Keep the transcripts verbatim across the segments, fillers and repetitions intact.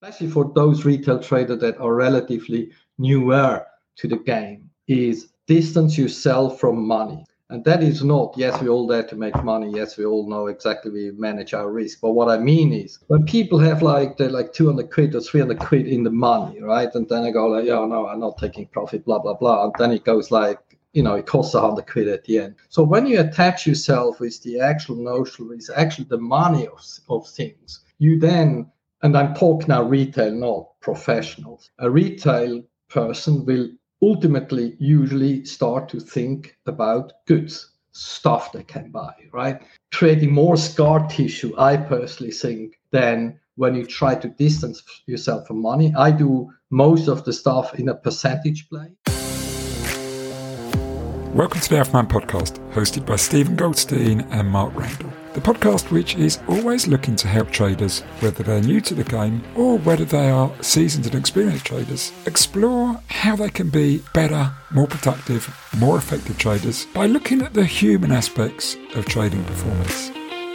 especially for those retail traders that are relatively newer to the game, is distance yourself from money. And that is not, yes, we're all there to make money. Yes, we all know exactly we manage our risk. But what I mean is when people have like, they're like two hundred quid or three hundred quid in the money, right? And then I go like, yeah, no, I'm not taking profit, blah, blah, blah. And then it goes like, you know, it costs one hundred quid at the end. So when you attach yourself with the actual notional risk, actually the money of, of things, you then, and I'm talking now retail, not professionals, a retail person will ultimately usually start to think about goods, stuff they can buy, right? Creating more scar tissue, I personally think, than when you try to distance yourself from money. I do most of the stuff in a percentage play. Welcome to the Alpha Man Podcast, hosted by Stephen Goldstein and Mark Randall. The podcast which is always looking to help traders, whether they're new to the game or whether they are seasoned and experienced traders, explore how they can be better, more productive, more effective traders by looking at the human aspects of trading performance.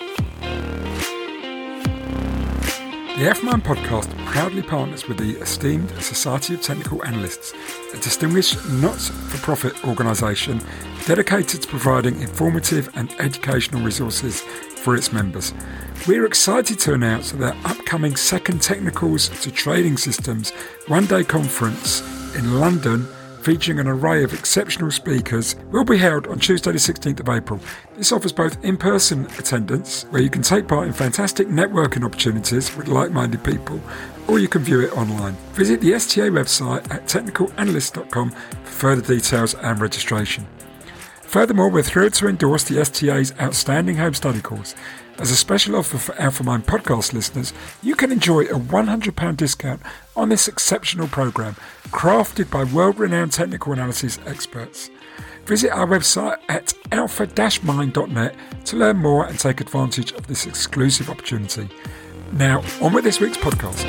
The Alpha Man Podcast proudly partners with the esteemed Society of Technical Analysts, a distinguished not-for-profit organisation dedicated to providing informative and educational resources for its members. We're excited to announce that their upcoming second Technicals to Trading Systems one-day conference in London, featuring an array of exceptional speakers, will be held on Tuesday the sixteenth of April. This offers both in-person attendance, where you can take part in fantastic networking opportunities with like-minded people, or you can view it online. Visit the S T A website at technical analyst dot com for further details and registration. Furthermore, we're thrilled to endorse the S T A's outstanding home study course. As a special offer for Alpha Mind podcast listeners, you can enjoy a one hundred pounds discount on this exceptional program, crafted by world-renowned technical analysis experts. Visit our website at alpha dash mind dot net to learn more and take advantage of this exclusive opportunity. Now, on with this week's podcast.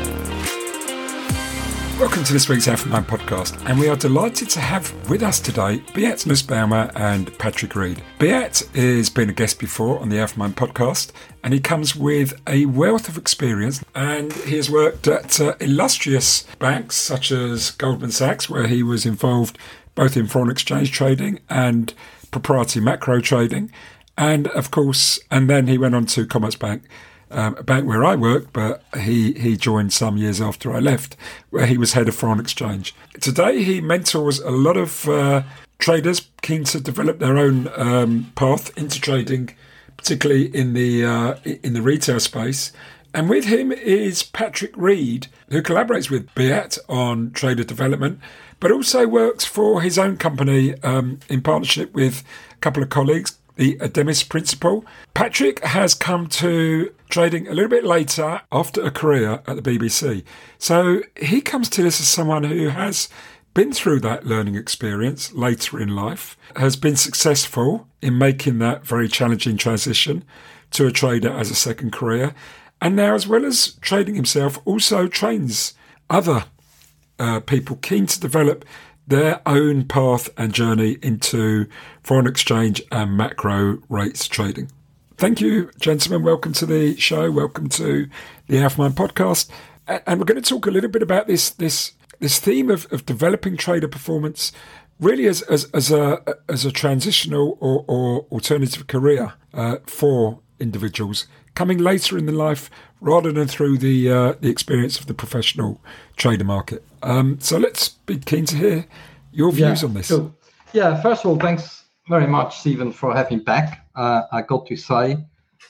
Welcome to this week's Alpha Man Podcast, and we are delighted to have with us today Beat Nussbaumer and Patrick Reed. Beat has been a guest before on the Alpha Man Podcast, and he comes with a wealth of experience, and he has worked at uh, illustrious banks such as Goldman Sachs, where he was involved both in foreign exchange trading and proprietary macro trading, and of course, and then he went on to Commerzbank, Um, a bank where I worked, but he, he joined some years after I left, where he was head of foreign exchange. Today, he mentors a lot of uh, traders keen to develop their own um, path into trading, particularly in the uh, in the retail space. And with him is Patrick Reed, who collaborates with Beat on trader development, but also works for his own company um, in partnership with a couple of colleagues, the Ademis Principle. Patrick has come to trading a little bit later after a career at the B B C. So he comes to this as someone who has been through that learning experience later in life, has been successful in making that very challenging transition to a trader as a second career, and now, as well as trading himself, also trains other uh, people keen to develop their own path and journey into foreign exchange and macro rates trading. Thank you, gentlemen. Welcome to the show. Welcome to the Alpha Man Podcast. And we're going to talk a little bit about this this this theme of, of developing trader performance, really as as, as a as a transitional or, or alternative career uh, for individuals coming later in the life, rather than through the uh, the experience of the professional trader market. Um, so let's be keen to hear your views yeah, on this. Sure. Yeah, first of all, thanks very much, Stephen, for having me back. Uh, I got to say,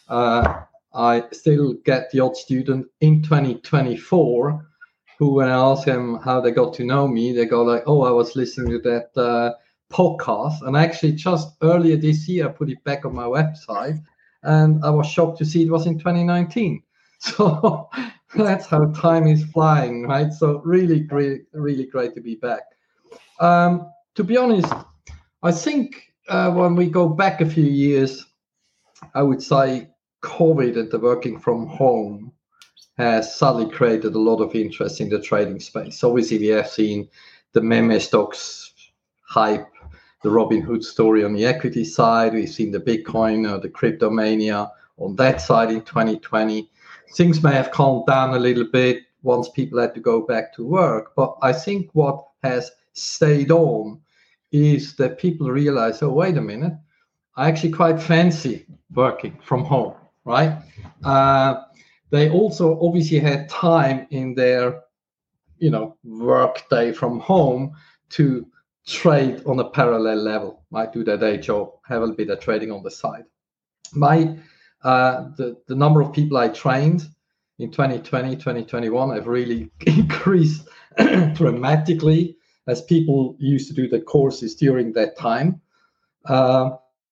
uh, I still get the odd student in twenty twenty-four who, when I ask them how they got to know me, they go like, oh, I was listening to that uh, podcast. And actually, just earlier this year, I put it back on my website, and I was shocked to see it was in twenty nineteen. So that's how time is flying, right? So really great, really great to be back. Um, to be honest, I think uh, when we go back a few years, I would say COVID and the working from home has suddenly created a lot of interest in the trading space. Obviously, we have seen the meme stocks hype, the Robinhood story on the equity side. We've seen the Bitcoin or the crypto mania on that side in twenty twenty. Things may have calmed down a little bit. once people had to go back to work. But I think what has stayed on is that people realize, oh, wait a minute, I actually quite fancy working from home, right? Uh, they also obviously had time in their, you know, work day from home to trade on a parallel level, might do their day job, have a bit of trading on the side. My uh, the, the number of people I trained in twenty twenty, twenty twenty-one have really increased dramatically as people used to do the courses during that time. Uh,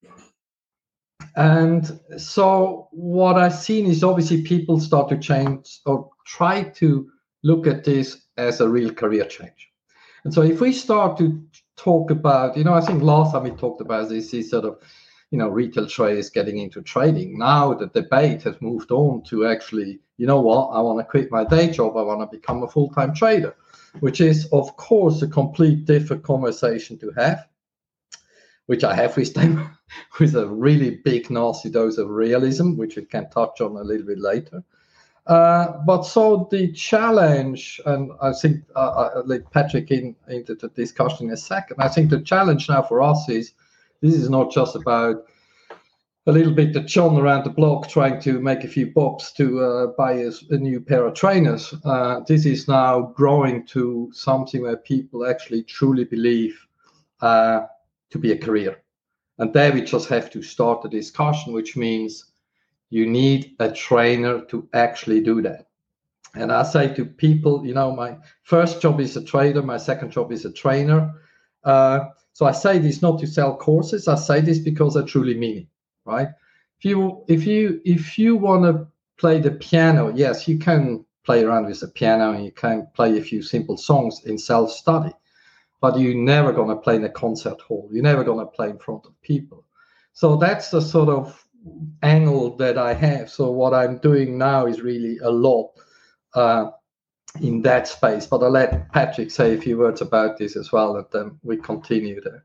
and so what I've seen is obviously people start to change or try to look at this as a real career change. And so if we start to talk about, you know, I think last time we talked about this is sort of, you know, retail traders getting into trading. Now the debate has moved on to actually, you know what, I want to quit my day job. I want to become a full-time trader, which is, of course, a complete different conversation to have, which I have with them with a really big, nasty dose of realism, which we can touch on a little bit later. Uh, but so the challenge, and I think uh, I'll let Patrick in into the discussion in a second. I think the challenge now for us is this is not just about a little bit the John around the block trying to make a few bops to uh, buy a, a new pair of trainers. Uh, this is now growing to something where people actually truly believe uh, to be a career. And there we just have to start the discussion, which means you need a trainer to actually do that. And I say to people, you know, my first job is a trader, my second job is a trainer. Uh, so I say this not to sell courses. I say this because I truly mean it, right? If you if you if you want to play the piano, yes, you can play around with the piano and you can play a few simple songs in self-study, but you're never going to play in a concert hall. You're never going to play in front of people. So that's the sort of angle that I have. So what I'm doing now is really a lot uh, in that space. But I'll let Patrick say a few words about this as well, and then we continue there.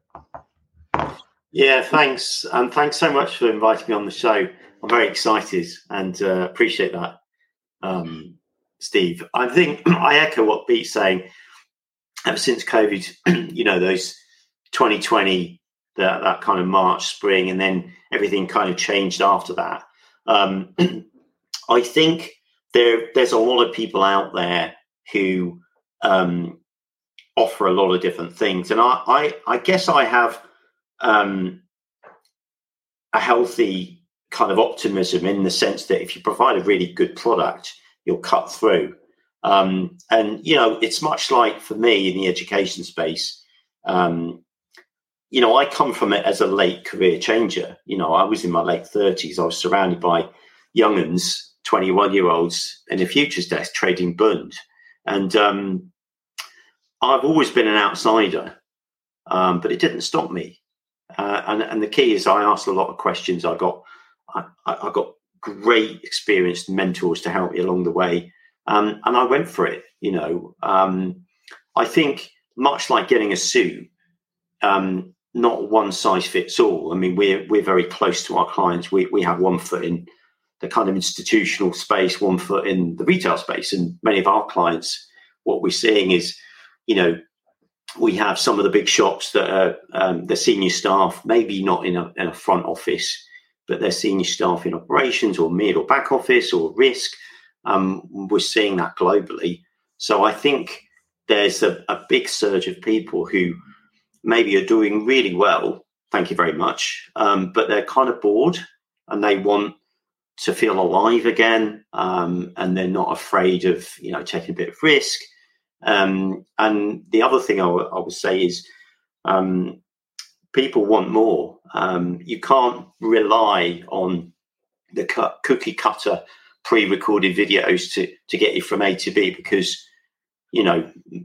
Yeah, thanks. And thanks so much for inviting me on the show. I'm very excited and uh, appreciate that, um, Steve. I think I echo what Beat's saying. Ever since COVID, you know, those twenty twenty, that, that kind of March, spring, and then everything kind of changed after that. Um, I think there there's a lot of people out there who um, offer a lot of different things. And I, I, I guess I have um, a healthy kind of optimism in the sense that if you provide a really good product, you'll cut through. Um, and, you know, it's much like for me in the education space, um, you know, I come from it as a late career changer. You know, I was in my late thirties. I was surrounded by young'uns, twenty-one year olds in the futures desk trading Bund. And um, I've always been an outsider, um, but it didn't stop me. Uh, and, and the key is I asked a lot of questions. I got, I, I got great experienced mentors to help me along the way. Um, and I went for it, you know. Um, I think much like getting a suit, um, not one size fits all. I mean, we're we're very close to our clients. We we have one foot in the kind of institutional space, one foot in the retail space. And many of our clients, what we're seeing is, you know, we have some of the big shops that are um, the senior staff, maybe not in a, in a front office, but they're senior staff in operations or mid or back office or risk. Um, we're seeing that globally. So I think there's a, a big surge of people who maybe are doing really well, thank you very much, um, but they're kind of bored and they want to feel alive again, um, and they're not afraid of, you know, taking a bit of risk. Um, and the other thing I, w- I would say is um, people want more. Um, you can't rely on the cu- cookie cutter pre-recorded videos to, to get you from A to B because, you know,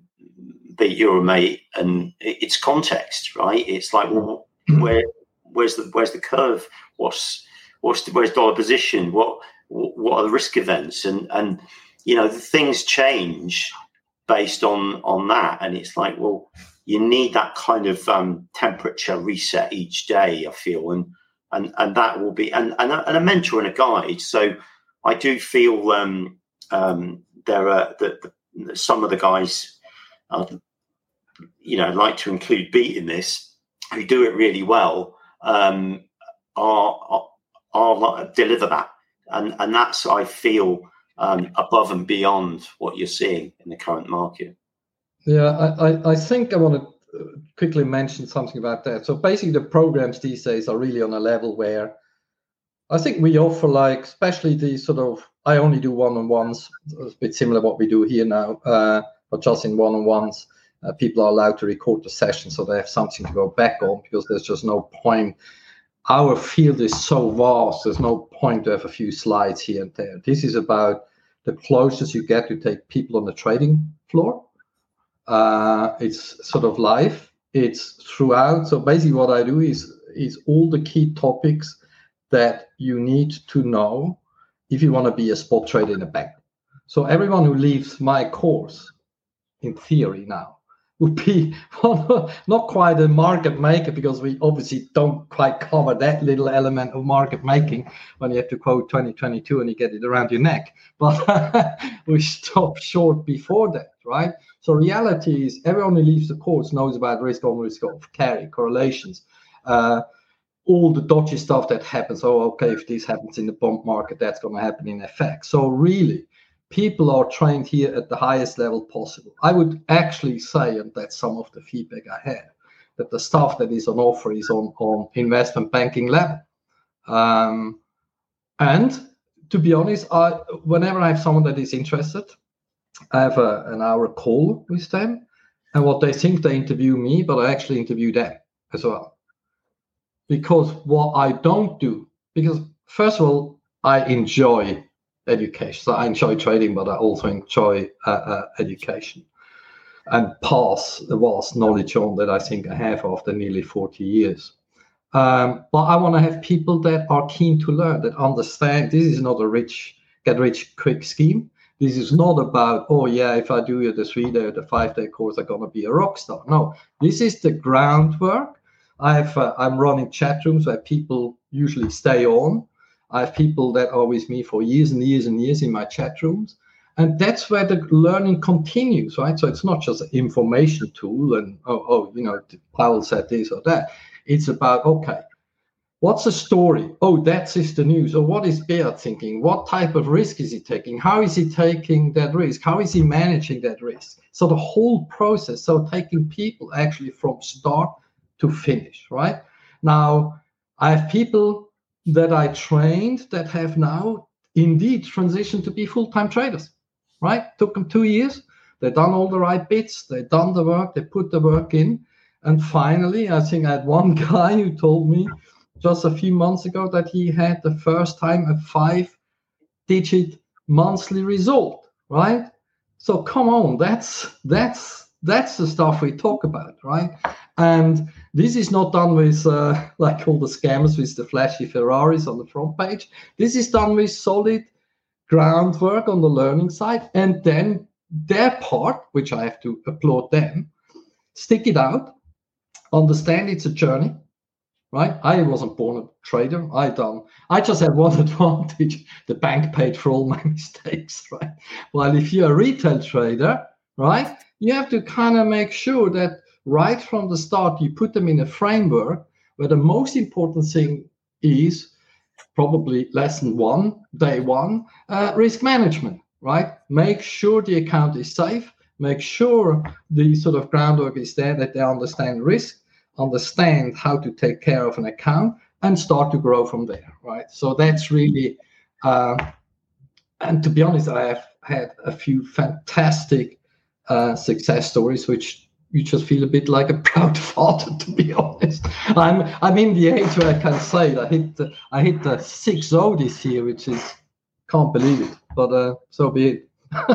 be you're a mate and it's context, right? It's like, well, where, where's the, where's the curve? What's, what's the, where's dollar position? What, what are the risk events? And, and, you know, the things change based on, on that. And it's like, well, you need that kind of um, temperature reset each day, I feel. And, and, and that will be, and, and, a, and a mentor and a guide. So I do feel um, um, there are the, the, some of the guys, uh, you know, like to include Beat in this, who do it really well, um, are, are, are deliver that. And, and that's, I feel, um, above and beyond what you're seeing in the current market. Yeah, I, I, I think I want to quickly mention something about that. So basically the programs these days are really on a level where I think we offer, like, especially the sort of, I only do one-on-ones, it's a bit similar to what we do here now, uh, but just in one-on-ones, uh, people are allowed to record the session so they have something to go back on, because there's just no point. Our field is so vast, there's no point to have a few slides here and there. This is about the closest you get to take people on the trading floor. Uh, it's sort of live, it's throughout. So basically what I do is, is all the key topics that you need to know if you want to be a spot trader in a bank. So everyone who leaves my course, in theory now, would be not quite a market maker, because we obviously don't quite cover that little element of market making when you have to quote twenty twenty-two and you get it around your neck. But we stop short before that, right? So reality is everyone who leaves the course knows about risk on, risk off, carry, correlations, uh, all the dodgy stuff that happens. Oh, okay, if this happens in the bond market, that's going to happen in F X. So really, people are trained here at the highest level possible. I would actually say, and that's some of the feedback I had, that the stuff that is on offer is on, on investment banking level. Um, and to be honest, I, whenever I have someone that is interested, I have a, an hour call with them, and what they think, they interview me, but I actually interview them as well. Because what I don't do, because first of all, I enjoy education. So I enjoy trading, but I also enjoy uh, uh, education and pass the vast knowledge on that I think I have after nearly forty years. Um, but I want to have people that are keen to learn, that understand this is not a rich, get rich quick scheme. This is not about, oh yeah, if I do the three-day or the five-day course, I'm going to be a rock star. No, this is the groundwork. I've, uh, I'm running chat rooms where people usually stay on. I have people that are with me for years and years and years in my chat rooms. And that's where the learning continues, right? So it's not just an information tool and, oh, oh, you know, Powell said this or that. It's about, okay, what's the story? Oh, that's just the news. Or what is Beat thinking? What type of risk is he taking? How is he taking that risk? How is he managing that risk? So the whole process, so taking people actually from start to finish, right? Now, I have people that I trained that have now indeed transitioned to be full-time traders, right? Took them two years. They've done all the right bits. They've done the work. They put the work in. And finally, I think I had one guy who told me just a few months ago that he had the first time a five-digit monthly result, right? So come on, that's that's that's the stuff we talk about, right? And this is not done with uh, like all the scammers with the flashy Ferraris on the front page. This is done with solid groundwork on the learning side, and then their part, which I have to applaud them, stick it out, understand it's a journey, right? I wasn't born a trader. I done. I just had one advantage: the bank paid for all my mistakes, right? While if you're a retail trader, right, you have to kind of make sure that right from the start you put them in a framework where the most important thing is probably lesson one, day one, uh, risk management, right? Make sure the account is safe. Make sure the sort of groundwork is there, that they understand risk, understand how to take care of an account, and start to grow from there, right? So that's really, uh, and to be honest, I have had a few fantastic uh, success stories, which you just feel a bit like a proud father, to be honest. I'm I'm in the age where I can say it. I hit the, I hit the six oh this year, which is, can't believe it, but uh, so be it.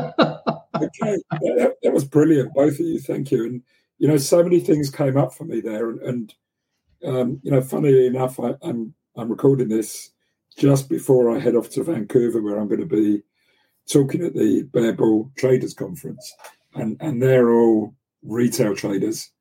Okay, that, that was brilliant, both of you. Thank you. And you know, so many things came up for me there, and, and um, you know, funnily enough, I, I'm I'm recording this just before I head off to Vancouver, where I'm going to be talking at the Bear Bull Traders Conference, and and they're all retail traders,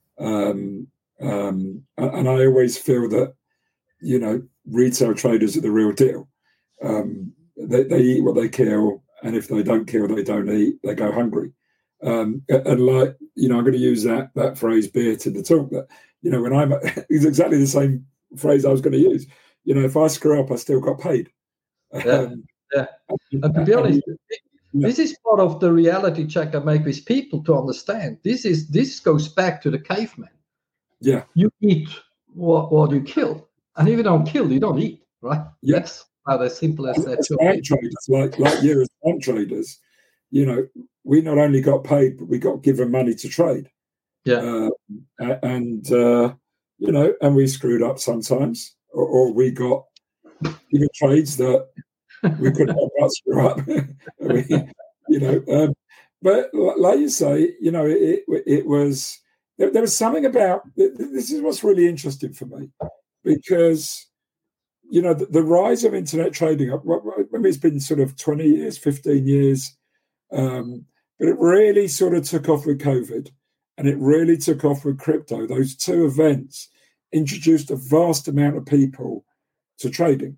um, um, and I always feel that, you know, retail traders are the real deal. Um, they, they eat what they kill, and if they don't kill, they don't eat, they go hungry. Um, and like, you know, I'm going to use that that phrase, Beat, in the talk, that, you know, when I'm, it's exactly the same phrase I was going to use. You know, if I screw up, I still got paid. Yeah, um, yeah. And to be honest, this is part of the reality check I make with people to understand. This is this goes back to the caveman. Yeah. You eat what, what you kill. And if you don't kill, you don't eat, right? Yeah. That's about as simple as that. As bank traders, like, like you as bank traders, you know, we not only got paid, but we got given money to trade. Yeah. Uh, and, uh, you know, and we screwed up sometimes, or, or we got even trades that we couldn't help but screw up. we, you know, um, but like you say, you know, it, it, it was, there, there was something about, this is what's really interesting for me, because, you know, the, the rise of internet trading, I mean, it's been sort of twenty years, fifteen years, um, but it really sort of took off with COVID, and it really took off with crypto. Those two events introduced a vast amount of people to trading.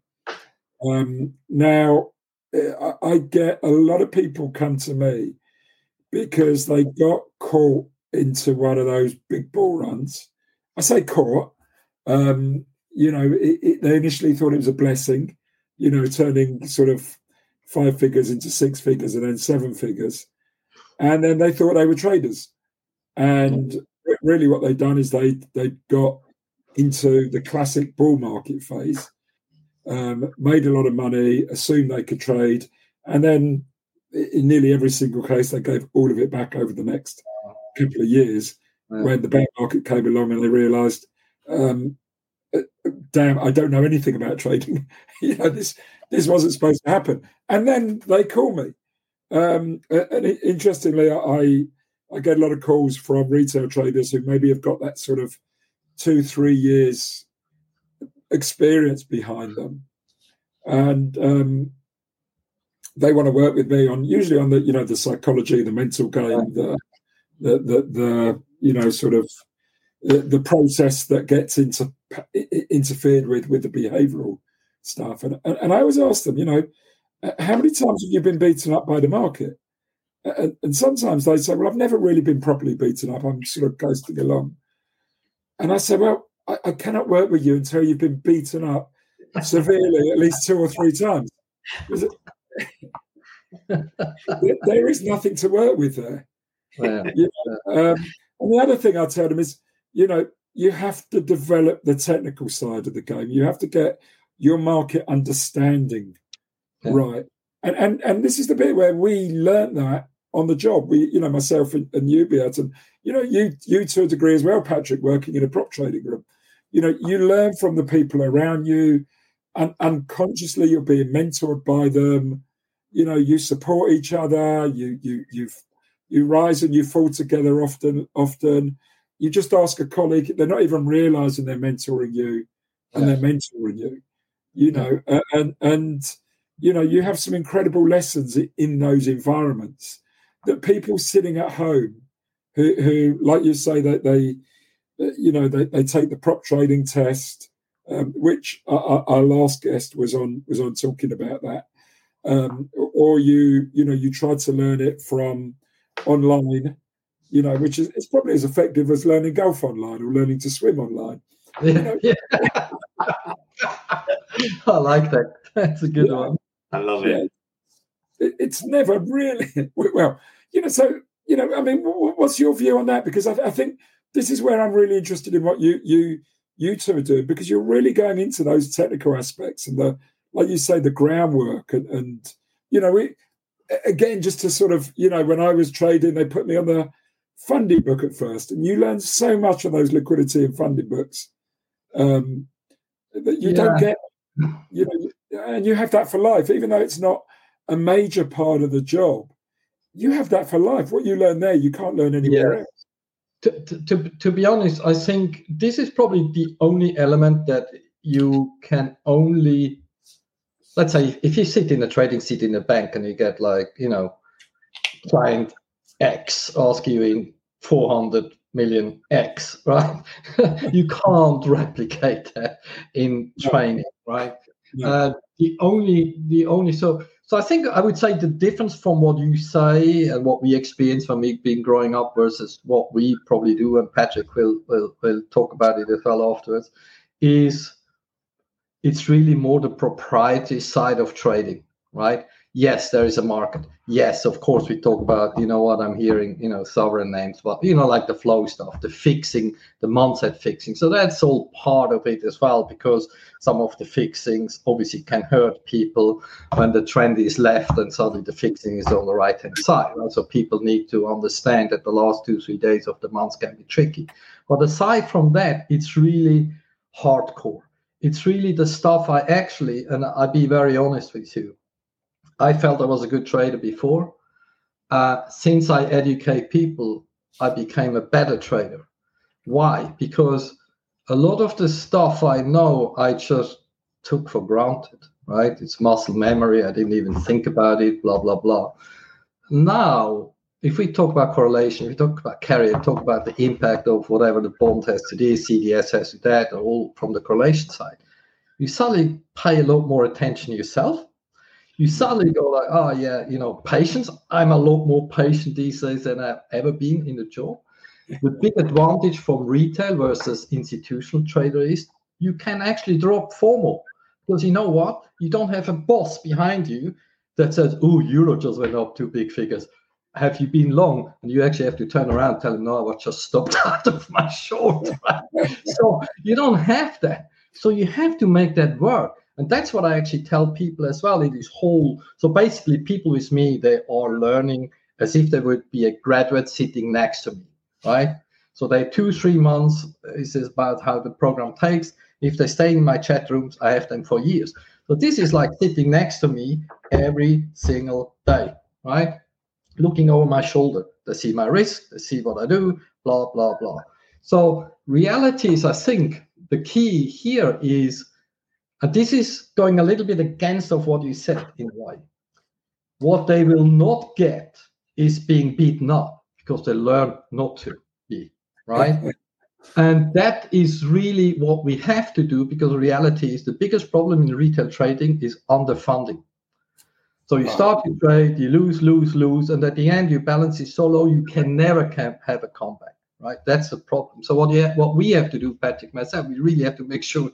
Um, now, I, I get a lot of people come to me because they got caught into one of those big bull runs. I say caught. Um, you know, it, it, they initially thought it was a blessing, you know, turning sort of five figures into six figures and then seven figures. And then they thought they were traders. And really what they've done is they they got into the classic bull market phase, um, made a lot of money, assumed they could trade, and then in nearly every single case, they gave all of it back over the next couple of years yeah. when the bear market came along and they realised, um, damn, I don't know anything about trading. you know, this this wasn't supposed to happen. And then they call me. Um, and interestingly, I I get a lot of calls from retail traders who maybe have got that sort of two, three years experience behind them. And um, they want to work with me on usually on the, you know, the psychology, the mental game, the, the, the, the you know, sort of the, the process that gets into, interfered with, with the behavioral stuff. And, and I always ask them, you know, how many times have you been beaten up by the market? And, and sometimes they say, well, I've never really been properly beaten up. I'm sort of coasting along. And I say, well, I, I cannot work with you until you've been beaten up severely at least two or three times. There is nothing to work with there. Yeah. You know? um, and the other thing I tell them is, you know, you have to develop the technical side of the game. You have to get your market understanding yeah. right. And, and and this is the bit where we learned that on the job. We, you know, myself and, and you, Beat, and you know, you you to a degree as well, Patrick, working in a prop trading room. You know, you learn from the people around you, and unconsciously you're being mentored by them. You know, you support each other. You you you you rise and you fall together often. Often, you just ask a colleague. They're not even realizing they're mentoring you, and yeah. they're mentoring you. You know, yeah. and and. You know, you have some incredible lessons in those environments that people sitting at home who, who like you say, that they, you know, they, they take the prop trading test, um, which our, our last guest was on was on talking about that. Um, or you, you know, you try to learn it from online, you know, which is it's probably as effective as learning golf online or learning to swim online. You know? Yeah. I like that. That's a good yeah. one. I love it. Yeah. It's never really well, you know. So you know, I mean, what's your view on that? Because I, I think this is where I'm really interested in what you you you two are doing, because you're really going into those technical aspects and the, like you say, the groundwork and, and you know, we again just to sort of, you know, when I was trading, they put me on the funding book at first, and you learn so much on those liquidity and funding books um, that you yeah. don't get, you know. And you have that for life, even though it's not a major part of the job. You have that for life. What you learn there, you can't learn anywhere yeah. else. To, to, to, to be honest, I think this is probably the only element that you can only, let's say, if you sit in a trading seat in a bank and you get like, you know, client X ask you in four hundred million X, right? You can't replicate that in training, right? Yeah. Uh, the only, the only, so So I think I would say the difference from what you say and what we experience from me being growing up versus what we probably do, and Patrick will will, will talk about it as well afterwards, is it's really more the proprietary side of trading, right? Yes, there is a market. Yes, of course, we talk about, you know what, I'm hearing, you know, sovereign names, but, you know, like the flow stuff, the fixing, the Monset fixing. So that's all part of it as well, because some of the fixings obviously can hurt people when the trend is left and suddenly the fixing is on the right-hand side. Right? So people need to understand that the last two, three days of the month can be tricky. But aside from that, it's really hardcore. It's really the stuff I actually, and I'll be very honest with you, I felt I was a good trader before. Uh, since I educate people, I became a better trader. Why? Because a lot of the stuff I know, I just took for granted, right? It's muscle memory. I didn't even think about it, blah, blah, blah. Now, if we talk about correlation, if we talk about carry, talk about the impact of whatever the bond has to this, C D S has to that, or all from the correlation side, you suddenly pay a lot more attention to yourself. You suddenly go like, oh, yeah, you know, patience. I'm a lot more patient these days than I've ever been in the job. The big advantage from retail versus institutional trader is you can actually drop FOMO. Because you know what? You don't have a boss behind you that says, oh, Euro just went up two big figures. Have you been long? And you actually have to turn around and tell them, no, I was just stopped out of my short. So you don't have that. So you have to make that work. And that's what I actually tell people as well in this whole. So basically, people with me, they are learning as if they would be a graduate sitting next to me, right? So they two, three months. This is about how the program takes. If they stay in my chat rooms, I have them for years. So this is like sitting next to me every single day, right? Looking over my shoulder. They see my risk. They see what I do, blah, blah, blah. So reality is, I think, the key here is, and this is going a little bit against of what you said in a way. What they will not get is being beaten up because they learn not to be, right? And that is really what we have to do, because the reality is the biggest problem in retail trading is underfunding. So you start to trade, you lose, lose, lose, and at the end your balance is so low you can never can have a comeback. Right, that's the problem. So what you have, what we have to do, Patrick, myself, we really have to make sure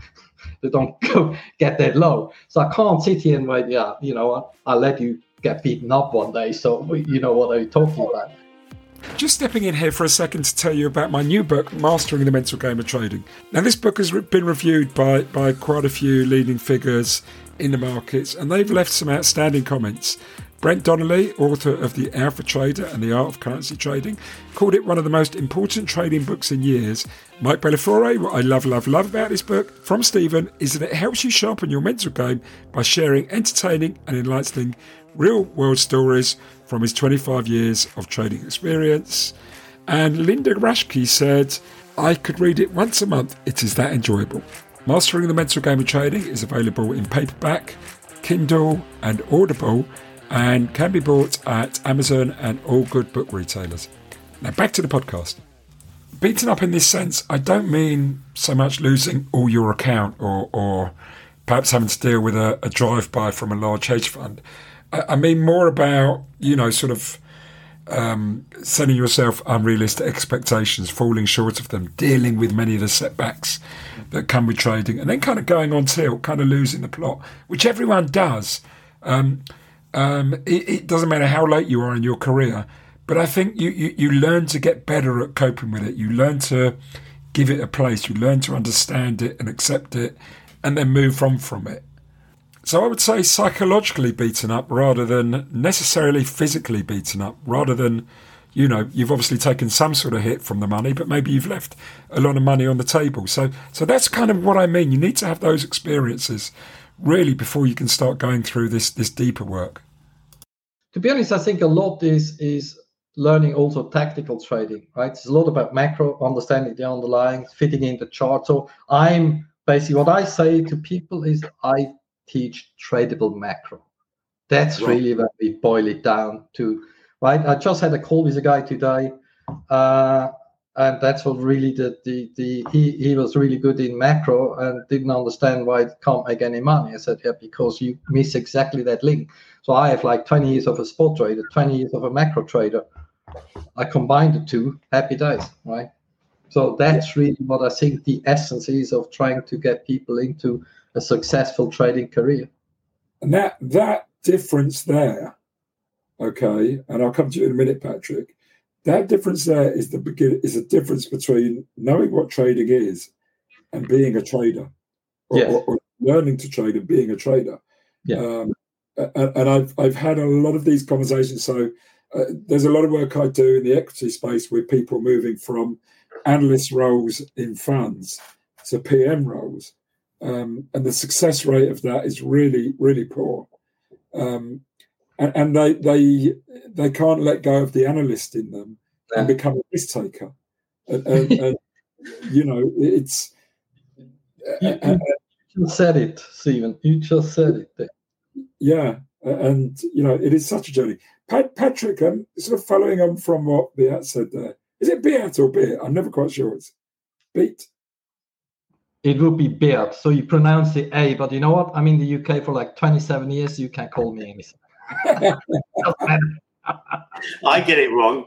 they don't go get that low. So I can't sit here and wait. Yeah, you know, I'll let you get beaten up one day. So you know what are you talking about? Just stepping in here for a second to tell you about my new book, Mastering the Mental Game of Trading. Now, this book has been reviewed by by quite a few leading figures in the markets, and they've left some outstanding comments. Brent Donnelly, author of The Alpha Trader and the Art of Currency Trading, called it one of the most important trading books in years. Mike Bellafiore, what I love, love, love about this book from Stephen is that it helps you sharpen your mental game by sharing entertaining and enlightening real-world stories from his twenty-five years of trading experience. And Linda Rashke said, I could read it once a month. It is that enjoyable. Mastering the Mental Game of Trading is available in paperback, Kindle and Audible, and can be bought at Amazon and all good book retailers. Now back to the podcast. Beaten up in this sense, I don't mean so much losing all your account or, or perhaps having to deal with a, a drive-by from a large hedge fund. I, I mean more about, you know, sort of um, setting yourself unrealistic expectations, falling short of them, dealing with many of the setbacks that come with trading, and then kind of going on tilt, kind of losing the plot, which everyone does. Um, Um, it, it doesn't matter how late you are in your career, but I think you, you, you learn to get better at coping with it. You learn to give it a place. You learn to understand it and accept it and then move on from it. So I would say psychologically beaten up rather than necessarily physically beaten up, rather than, you know, you've obviously taken some sort of hit from the money, but maybe you've left a lot of money on the table. So, so that's kind of what I mean. You need to have those experiences really before you can start going through this this deeper work. To be honest, I think a lot is is learning also tactical trading, right? It's a lot about macro, understanding the underlying, fitting in the chart. So I'm basically, what I say to people is I teach tradable macro. That's right. Really when we boil it down to, right? I just had a call with a guy today. Uh, And that's what really the, the, the he, he was really good in macro and didn't understand why it can't make any money. I said, yeah, because you miss exactly that link. So I have like twenty years of a spot trader, twenty years of a macro trader. I combined the two, happy days, right? So that's really what I think the essence is of trying to get people into a successful trading career. And that that difference there, okay, and I'll come to you in a minute, Patrick. That difference there is the begin is a difference between knowing what trading is and being a trader, or, Yeah. or, or learning to trade and being a trader. Yeah. Um, and, and I've I've had a lot of these conversations. So uh, there's a lot of work I do in the equity space with people moving from analyst roles in funds to P M roles, um, and the success rate of that is really really poor. Um, And, and they they they can't let go of the analyst in them Yeah. and become a risk taker. And, and, and you know, it's. You, you just said it, Stephen. You just said it. Yeah, and you know, it is such a journey. Pat, Patrick, um, sort of following on from what Beat said there. Is it Beat or Beat? I'm never quite sure. It's Beat. It would be Beat. So you pronounce the A, but you know what? I'm in the U K for like twenty-seven years. You can call me anything. I get it wrong.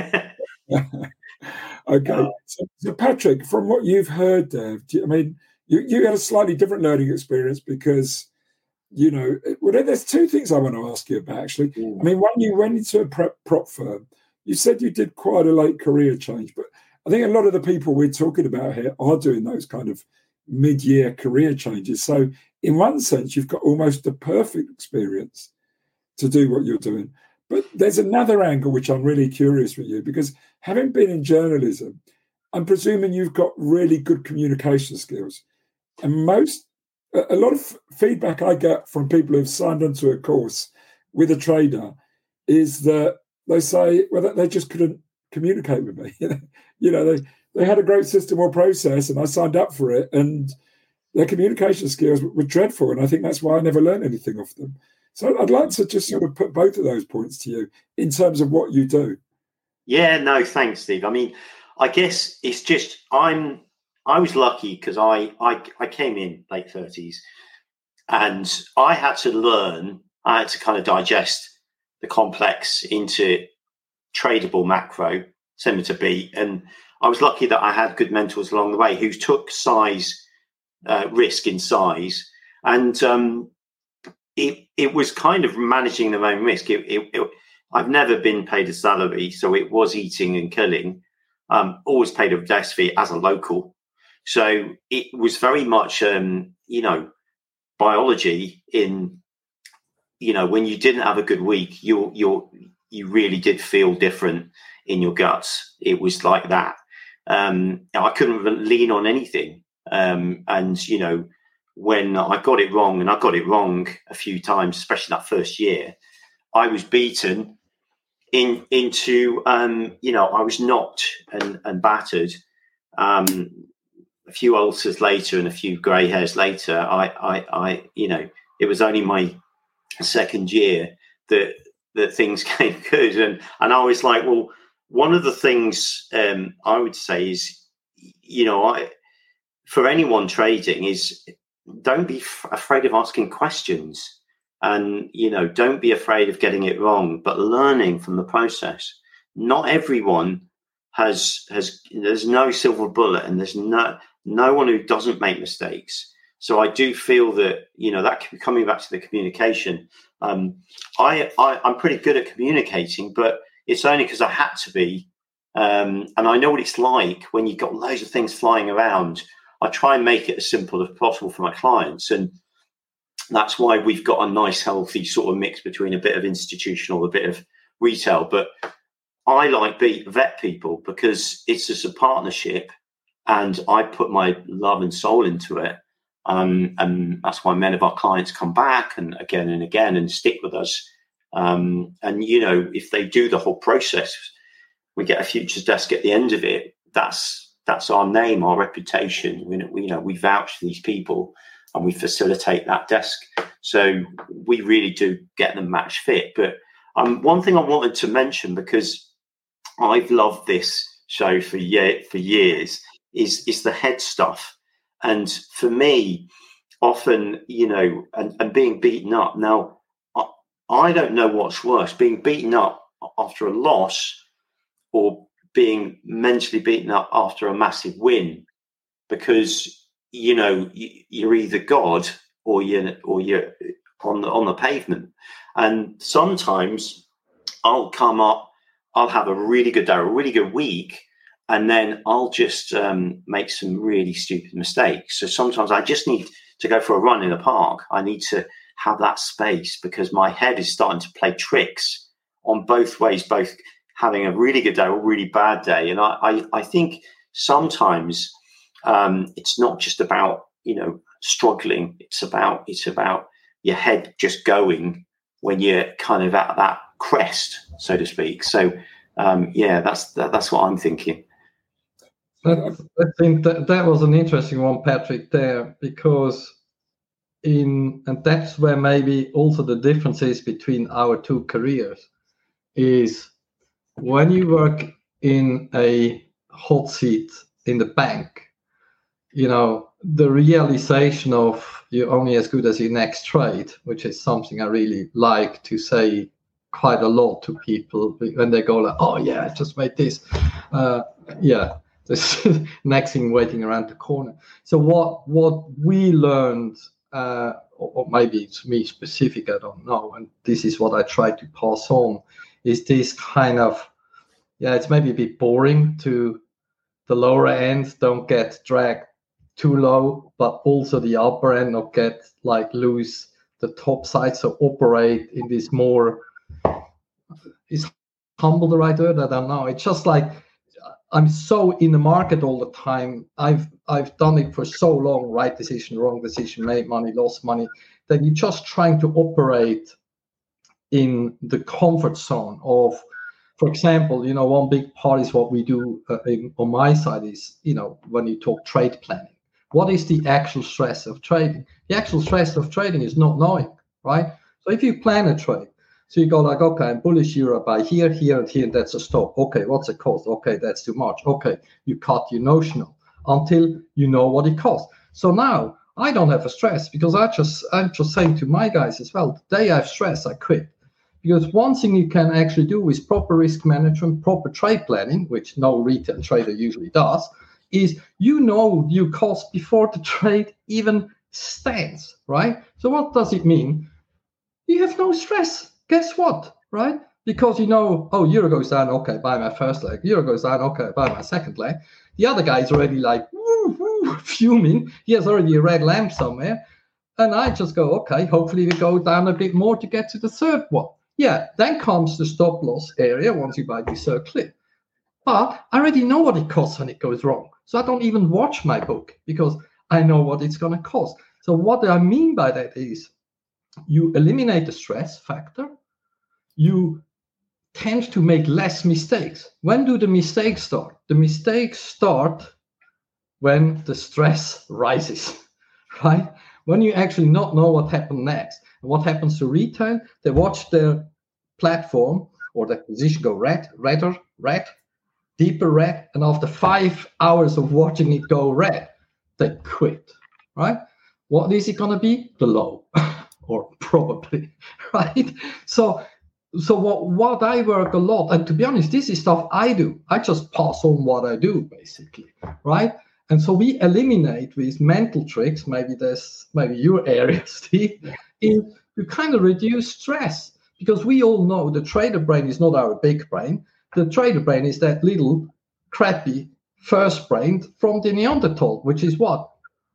Okay, so, so Patrick, from what you've heard there, do you, I mean, you, you had a slightly different learning experience because, you know, well, there's two things I want to ask you about, actually. Mm. I mean, when you went into a prep, prop firm, you said you did quite a late career change, but I think a lot of the people we're talking about here are doing those kind of mid-year career changes. So in one sense, you've got almost the perfect experience to do what you're doing. But there's another angle which I'm really curious with you, because having been in journalism, I'm presuming you've got really good communication skills. And most, a lot of feedback I get from people who've signed onto a course with a trader is that they say, well, they just couldn't communicate with me. You know, they, they had a great system or process and I signed up for it and their communication skills were dreadful. And I think that's why I never learned anything off them. So I'd like to just sort of put both of those points to you in terms of what you do. Yeah, no, thanks, Steve. I mean, I guess it's just I'm I was lucky because I, I I came in late thirties and I had to learn, I had to kind of digest the complex into tradable macro, similar to Beat. And I was lucky that I had good mentors along the way who took size, uh, risk in size. And um, it it was kind of managing their own risk. It, it, it, I've never been paid a salary, so it was eating and killing. Um, always paid a desk fee as a local. So it was very much, um, you know, biology in, you know, when you didn't have a good week, you you you really did feel different in your guts. It was like that. Um, I couldn't lean on anything. Um, and, you know, when I got it wrong, and I got it wrong a few times, especially that first year, I was beaten in into, um, you know, I was knocked and, and battered. Um, a few ulcers later and a few grey hairs later, I, I, I, you know, it was only my second year that that things came good. And, and I was like, well, one of the things um, I would say is, you know, I, for anyone trading is don't be f- afraid of asking questions. And, you know, don't be afraid of getting it wrong, but learning from the process. Not everyone has, has there's no silver bullet, and there's no, no one who doesn't make mistakes. So I do feel that, you know, that coming back to the communication, um, I, I, I'm pretty good at communicating, but it's only because I had to be. Um, and I know what it's like when you've got loads of things flying around. I try and make it as simple as possible for my clients. And that's why we've got a nice, healthy sort of mix between a bit of institutional, a bit of retail. But I like Beat vet people because it's just a partnership, and I put my love and soul into it. Um, and that's why many of our clients come back and again and again and stick with us. Um, and, you know, if they do the whole process, we get a futures desk at the end of it. That's that's our name, our reputation. We, we, you know, we vouch for these people and we facilitate that desk. So we really do get them match fit. But um, one thing I wanted to mention, because I've loved this show for year for years is is the head stuff. And for me, often, you know, and, and being beaten up. Now, I, I don't know what's worse, being beaten up after a loss or being mentally beaten up after a massive win, because, you know, you're either God or you're, or you're on the, on the pavement. And sometimes I'll come up, I'll have a really good day, a really good week, and then I'll just um, make some really stupid mistakes. So sometimes I just need to go for a run in the park. I need to have that space because my head is starting to play tricks on both ways, both having a really good day or a really bad day. And I, I, I think sometimes um, it's not just about, you know, struggling. It's about, it's about your head just going when you're kind of at that crest, so to speak. So, um, yeah, that's that, that's what I'm thinking. I think that that was an interesting one, Patrick, there, because in, and that's where maybe also the differences between our two careers is when you work in a hot seat in the bank, you know, the realization of you're only as good as your next trade, which is something I really like to say quite a lot to people when they go like, oh yeah, I just made this. Uh, yeah. This next thing waiting around the corner. So what what we learned, uh, or, or maybe it's me specific, I don't know, and this is what I try to pass on, is this kind of, yeah, it's maybe a bit boring to the lower end, don't get dragged too low, but also the upper end not get like lose the top side. So operate in this more, is humble the right word? I don't know. It's just like, I'm so in the market all the time. I've I've done it for so long, right decision, wrong decision, made money, lost money, that you're just trying to operate in the comfort zone of, for example, you know, one big part is what we do uh, in, on my side is, you know, when you talk trade planning, what is the actual stress of trading? The actual stress of trading is not knowing, right? So if you plan a trade, so you go like, okay, I'm bullish euro buy here, here, and here, and that's a stop. Okay, what's the cost? Okay, that's too much. Okay, you cut your notional until you know what it costs. So now I don't have a stress because I just, I'm just saying to my guys as well, the day I have stress, I quit. Because one thing you can actually do with proper risk management, proper trade planning, which no retail trader usually does, is you know your cost before the trade even stands, right? So what does it mean? You have no stress. Guess what, right? Because you know, oh, euro goes down, okay, buy my first leg. Euro goes down, okay, buy my second leg. The other guy is already like, woo, woo, fuming. He has already a red lamp somewhere. And I just go, okay, hopefully we go down a bit more to get to the third one. Yeah, then comes the stop loss area once you buy the third clip. But I already know what it costs when it goes wrong. So I don't even watch my book because I know what it's going to cost. So what I mean by that is you eliminate the stress factor. You tend to make less mistakes. When do the mistakes start? The mistakes start when the stress rises, right? When you actually not know what happened next. And what happens to retail? They watch their platform or their position go red, redder, red, deeper red. And after five hours of watching it go red, they quit, right? What is it going to be? The low, or probably, right? So, so what, what I work a lot, and to be honest, this is stuff I do. I just pass on what I do, basically, right? And so we eliminate with mental tricks, maybe there's maybe your area, Steve, in to kind of reduce stress. Because we all know the trader brain is not our big brain. The trader brain is that little crappy first brain from the Neanderthal, which is what?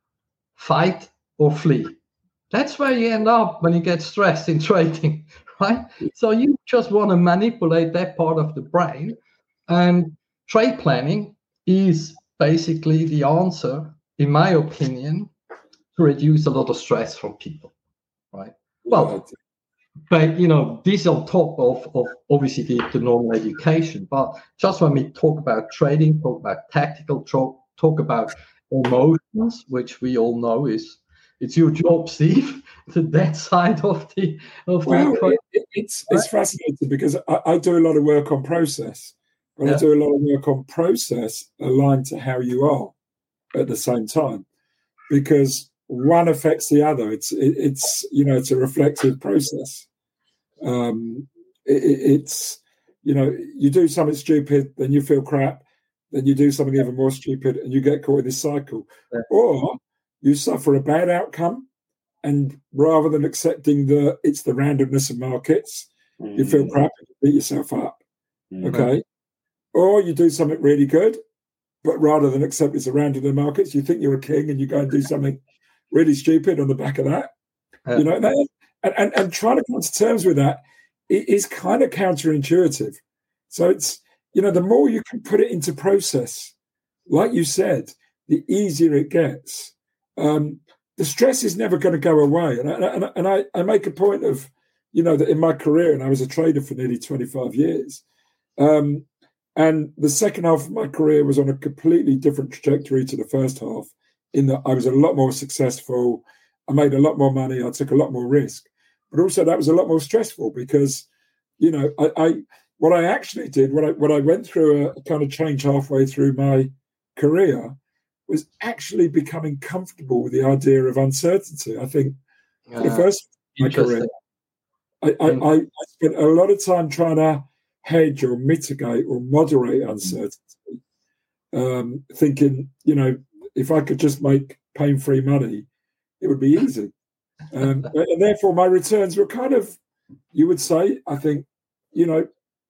Fight or flee. That's where you end up when you get stressed in trading, right? So you just want to manipulate that part of the brain. And trade planning is basically the answer, in my opinion, to reduce a lot of stress from people, right? Well, but, you know, this on top of, of obviously the, the normal education. But just when we talk about trading, talk about tactical, talk, talk about emotions, which we all know is, it's your job, Steve, to that side of the of well, the it, it's it's fascinating because I, I do a lot of work on process, but yeah. I do a lot of work on process aligned to how you are at the same time, because one affects the other. It's it, it's you know it's a reflective process. Um, it, it's you know you do something stupid, then you feel crap, then you do something even more stupid, and you get caught in this cycle, yeah. or you suffer a bad outcome, and rather than accepting the it's the randomness of markets, mm. you feel crap and you beat yourself up. Mm. Okay, or you do something really good, but rather than accept it's a random of markets, you think you're a king and you go and do something really stupid on the back of that. Yeah. You know, and, and and trying to come to terms with that is kind of counterintuitive. So it's, you know, the more you can put it into process, like you said, the easier it gets. Um, the stress is never going to go away. And, I, and, and I, I make a point of, you know, that in my career, and I was a trader for nearly twenty-five years, um, and the second half of my career was on a completely different trajectory to the first half, in that I was a lot more successful. I made a lot more money. I took a lot more risk. But also that was a lot more stressful because, you know, I, I what I actually did, what I, what I went through a, a kind of change halfway through my career was actually becoming comfortable with the idea of uncertainty. I think uh, for the first part of my career, I, I, I, I spent a lot of time trying to hedge or mitigate or moderate uncertainty, um, thinking, you know, if I could just make pain-free money, it would be easy. Um, and therefore, my returns were kind of, you would say, I think, you know,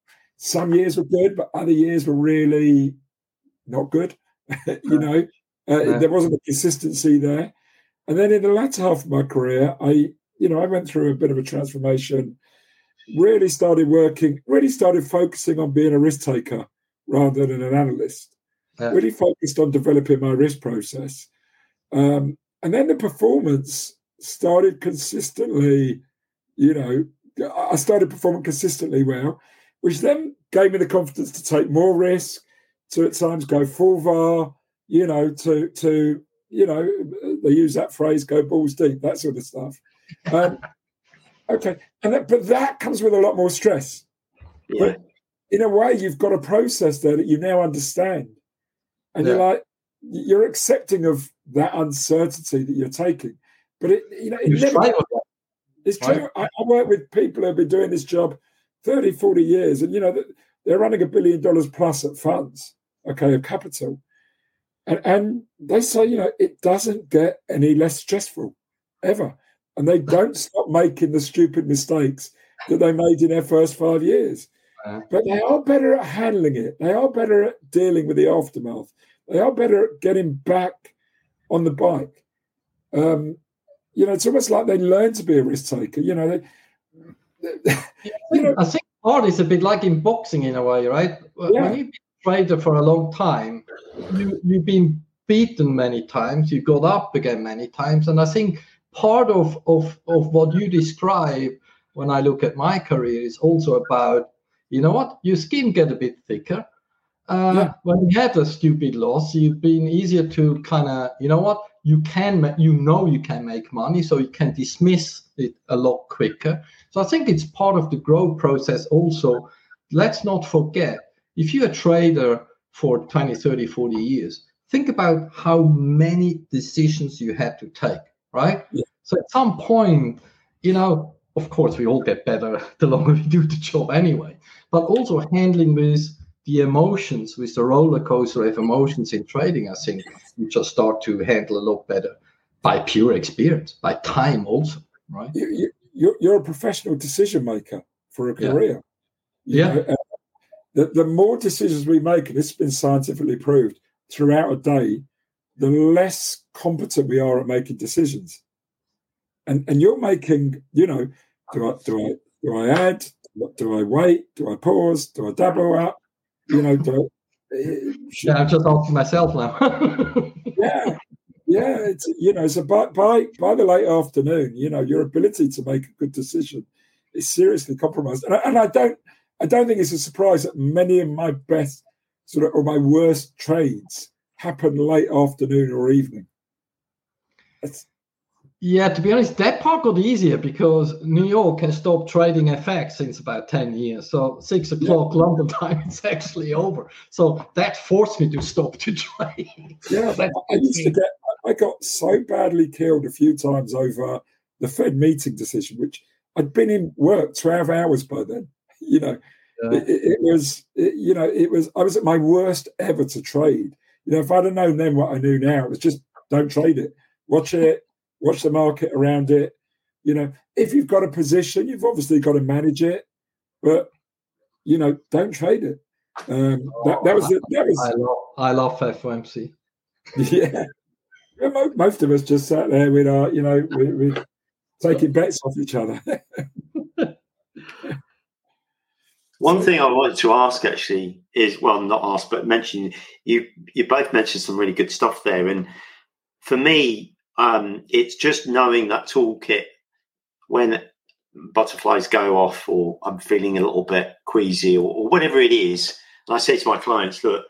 some years were good, but other years were really not good. you know, uh, yeah. There wasn't a consistency there. And then in the latter half of my career, I, you know, I went through a bit of a transformation, really started working, really started focusing on being a risk taker rather than an analyst, yeah. really focused on developing my risk process. Um, and then the performance started consistently, you know, I started performing consistently well, which then gave me the confidence to take more risk, to at times go full V A R, you know, to, to you know, they use that phrase, go balls deep, that sort of stuff. Um, okay, and that, but that comes with a lot more stress. Yeah. But in a way, you've got a process there that you now understand. And yeah. you're like, you're accepting of that uncertainty that you're taking. But it, you know, it never, right. it's true. Right. I, I work with people who have been doing this job thirty, forty years, and you know, they're running a billion dollars plus at funds, okay, of capital. And, and they say, you know, it doesn't get any less stressful ever. And they don't stop making the stupid mistakes that they made in their first five years. Uh, but they are better at handling it. They are better at dealing with the aftermath. They are better at getting back on the bike. Um, you know, it's almost like they learn to be a risk taker. You know, they, they, yeah, you know, I think art is a bit like in boxing in a way, right? Yeah. When you've been a trader for a long time, you, you've been beaten many times, you got up again many times. And I think part of, of, of what you describe when I look at my career is also about, you know what, your skin get a bit thicker. Uh, yeah. When you had a stupid loss, you've been easier to kind of, you know what, you can, you know, you can make money, so you can dismiss it a lot quicker. So I think it's part of the growth process also. Let's not forget, if you're a trader for twenty, thirty, forty years, think about how many decisions you had to take, right? Yeah. So at some point, you know, of course, we all get better the longer we do the job anyway, but also handling with the emotions, with the roller coaster of emotions in trading, I think you just start to handle a lot better by pure experience, by time also, right? You, you, you're a professional decision maker for a career. Yeah. yeah. The, the more decisions we make, and this has been scientifically proved, throughout a day, the less competent we are at making decisions. And and you're making, you know, do I do I do I add? Do I wait? Do I pause? Do I double up? You know, do I, yeah, I'm just asking myself now. yeah, yeah. It's, you know, so by by by the late afternoon, you know, your ability to make a good decision is seriously compromised. And I, and I don't I don't think it's a surprise that many of my best sort of or my worst trades happen late afternoon or evening. It's, Yeah, to be honest, that part got easier because New York has stopped trading F X since about ten years. So six o'clock yeah. London time, it's actually over. So that forced me to stop to trade. Yeah, so I used to get, I got so badly killed a few times over the Fed meeting decision, which I'd been in work twelve hours by then. You know, yeah. it, it, it was, it, you know, it was, I was at my worst ever to trade. You know, if I'd have known then what I knew now, it was just don't trade it. Watch it. Watch the market around it. You know, if you've got a position, you've obviously got to manage it, but you know, don't trade it. Um, that, that was it. That was. I love, I love F O M C. Yeah, yeah, most of us just sat there with our, you know, we, we taking bets off each other. One thing I wanted to ask actually is, well, not ask, but mention. You you both mentioned some really good stuff there, and for me. Um, it's just knowing that toolkit when butterflies go off or I'm feeling a little bit queasy or, or whatever it is. And I say to my clients, look,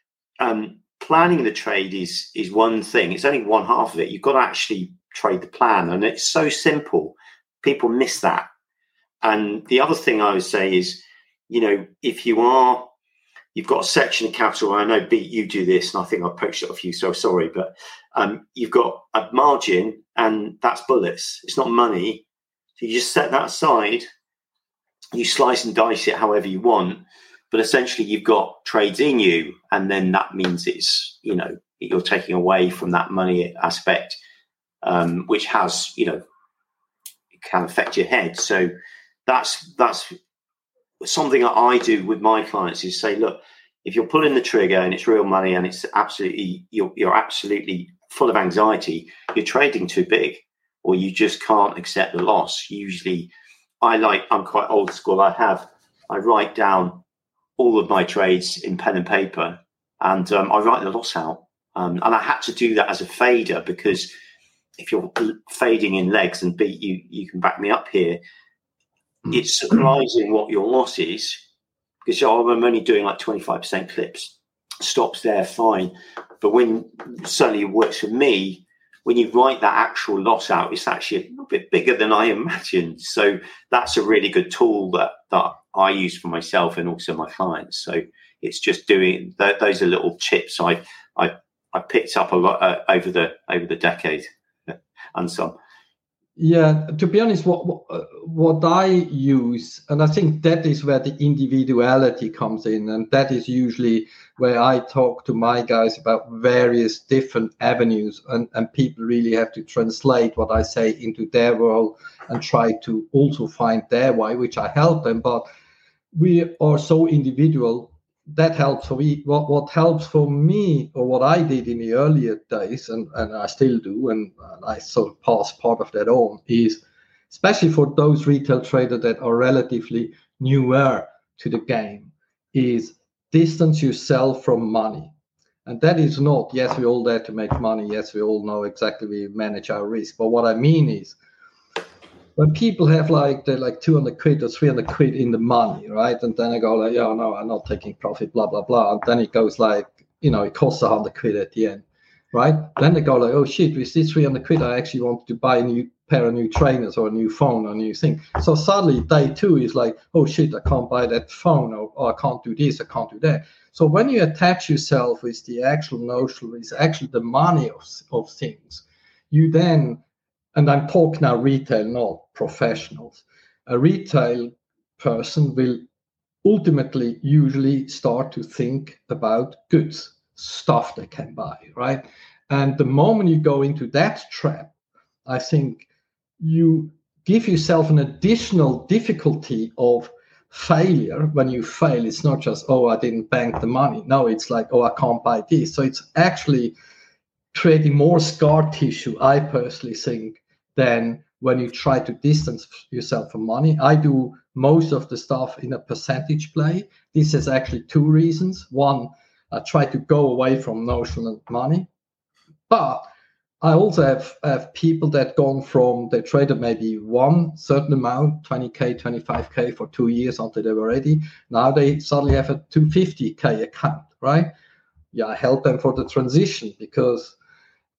um, planning the trade is is one thing. It's only one half of it. You've got to actually trade the plan. And it's so simple. People miss that. And the other thing I would say is, you know, if you are, you've got a section of capital, and I know, Beat, you do this, and I think I've poached it off you, so sorry, but um, you've got a margin, and that's bullets. It's not money. So you just set that aside. You slice and dice it however you want, but essentially you've got trades in you, and then that means it's, you know, you're taking away from that money aspect, um, which has, you know, it can affect your head. So that's that's something that I do with my clients is say, look, if you're pulling the trigger and it's real money and it's absolutely you're you're absolutely full of anxiety, you're trading too big, or you just can't accept the loss. Usually, I like I'm quite old school. I have I write down all of my trades in pen and paper, and um, I write the loss out. Um, and I had to do that as a fader because if you're fading in legs, and Beat, you you can back me up here. It's surprising what your loss is because I'm only doing like twenty-five percent clips. Stops there, fine. But when suddenly it works for me, when you write that actual loss out, it's actually a little bit bigger than I imagined. So that's a really good tool that, that I use for myself and also my clients. So it's just doing th- those are little chips I I I picked up a lot uh, over the over the decade and some. Yeah, to be honest, what, what what I use, and I think that is where the individuality comes in, and that is usually where I talk to my guys about various different avenues, and, and people really have to translate what I say into their world and try to also find their way, which I help them. But we are so individual. That helps for me. What what helps for me, or what I did in the earlier days, and, and I still do, and, and I sort of pass part of that on, is especially for those retail traders that are relatively newer to the game, is distance yourself from money. And that is not, yes, we're all there to make money. Yes, we all know exactly we manage our risk. But what I mean is, when people have like they're like two hundred quid or three hundred quid in the money, right? And then I go like, yeah, no, I'm not taking profit, blah, blah, blah. And then it goes like, you know, it costs one hundred quid at the end, right? Then they go like, oh shit, with this three hundred quid, I actually want to buy a new pair of new trainers or a new phone or a new thing. So suddenly day two is like, oh shit, I can't buy that phone, or, or I can't do this, I can't do that. So when you attach yourself with the actual notion, with actually the money of, of things, you then, and I'm talking now retail, not professionals. A retail person will ultimately usually start to think about goods, stuff they can buy, right? And the moment you go into that trap, I think you give yourself an additional difficulty of failure. When you fail, it's not just, oh, I didn't bank the money. No, it's like, oh, I can't buy this. So it's actually creating more scar tissue, I personally think, than when you try to distance yourself from money. I do most of the stuff in a percentage play. This has actually two reasons. One, I try to go away from notional money. But I also have, have people that gone from, they traded maybe one certain amount, twenty K, twenty-five K for two years until they were ready. Now they suddenly have a two hundred fifty K account, right? Yeah, I help them for the transition because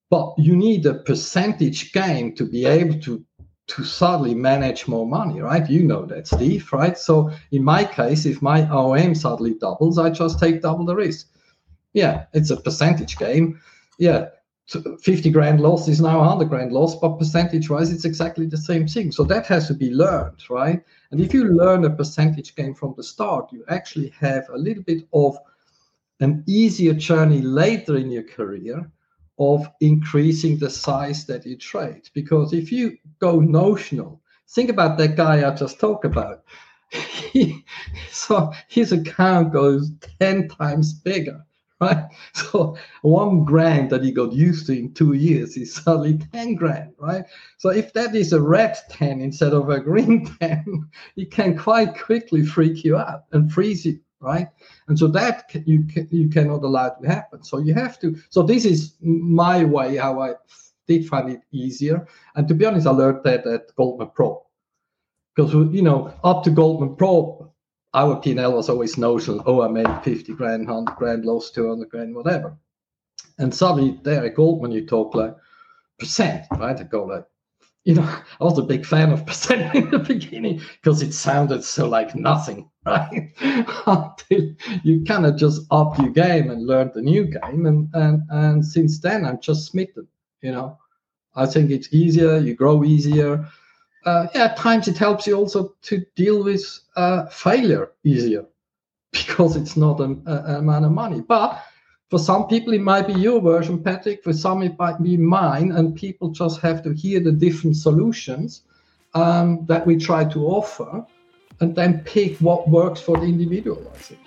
but you need a percentage game to be able to to suddenly manage more money, right? You know that, Steve, right? So in my case, if my R O M suddenly doubles, I just take double the risk. Yeah, it's a percentage game. Yeah, fifty grand loss is now one hundred grand loss, but percentage-wise, it's exactly the same thing. So that has to be learned, right? And if you learn a percentage game from the start, you actually have a little bit of an easier journey later in your career of increasing the size that you trade. Because if you go notional, think about that guy I just talked about. He, so his account goes ten times bigger, right? So one grand that he got used to in two years is suddenly ten grand, right? So if that is a red ten instead of a green ten, it can quite quickly freak you out and freeze you, right? And so that you can, you cannot allow to happen. So you have to. So this is my way how I did find it easier. And to be honest, I learned that at Goldman Pro, because you know up to Goldman Pro, our P and L was always notional. Oh, I made fifty grand, one hundred grand loss, two hundred grand, whatever. And suddenly there at Goldman, you talk like percent, right? I go like, you know, I was a big fan of percent in the beginning because it sounded so like nothing, right? Until you kind of just up your game and learn the new game. And, and, and since then, I'm just smitten, you know. I think it's easier, you grow easier. Uh, yeah, at times it helps you also to deal with uh, failure easier because it's not a, a amount of money. But for some people, it might be your version, Patrick. For some, it might be mine. And people just have to hear the different solutions um, that we try to offer and then pick what works for the individual, I think.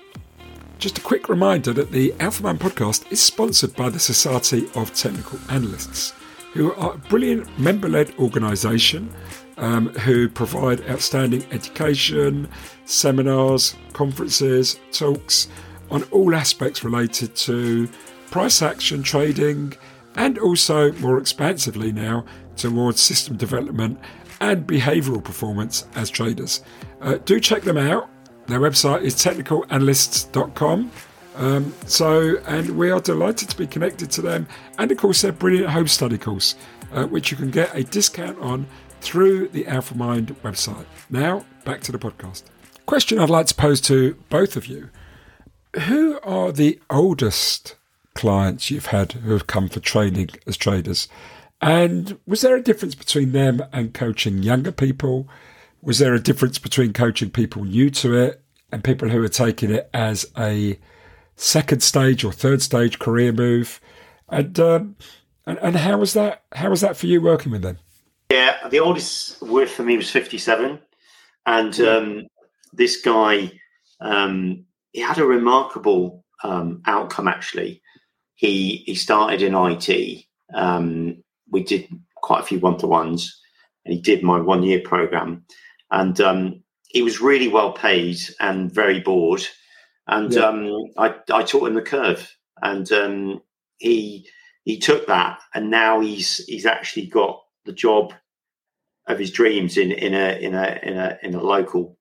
Just a quick reminder that the AlphaMind podcast is sponsored by the Society of Technical Analysts, who are a brilliant member-led organisation um, who provide outstanding education, seminars, conferences, talks on all aspects related to price action trading and also more expansively now towards system development and behavioural performance as traders. Uh, do check them out. Their website is technical analysts dot com. Um, so, and we are delighted to be connected to them, and of course their brilliant home study course, uh, which you can get a discount on through the AlphaMind website. Now, back to the podcast. Question I'd like to pose to both of you. Who are the oldest clients you've had who have come for training as traders? And was there a difference between them and coaching younger people? Was there a difference between coaching people new to it and people who are taking it as a second stage or third stage career move? And um, and, and how was that? How was that for you working with them? Yeah, the oldest word for me was fifty-seven, and um, this guy, um, he had a remarkable um, outcome. Actually, he he started in I T. Um, we did quite a few one-to-ones, and he did my one-year program, and um, he was really well paid and very bored. And yeah. um, I, I taught him the curve, and um, he he took that, and now he's he's actually got the job of his dreams in in a in a in a in a local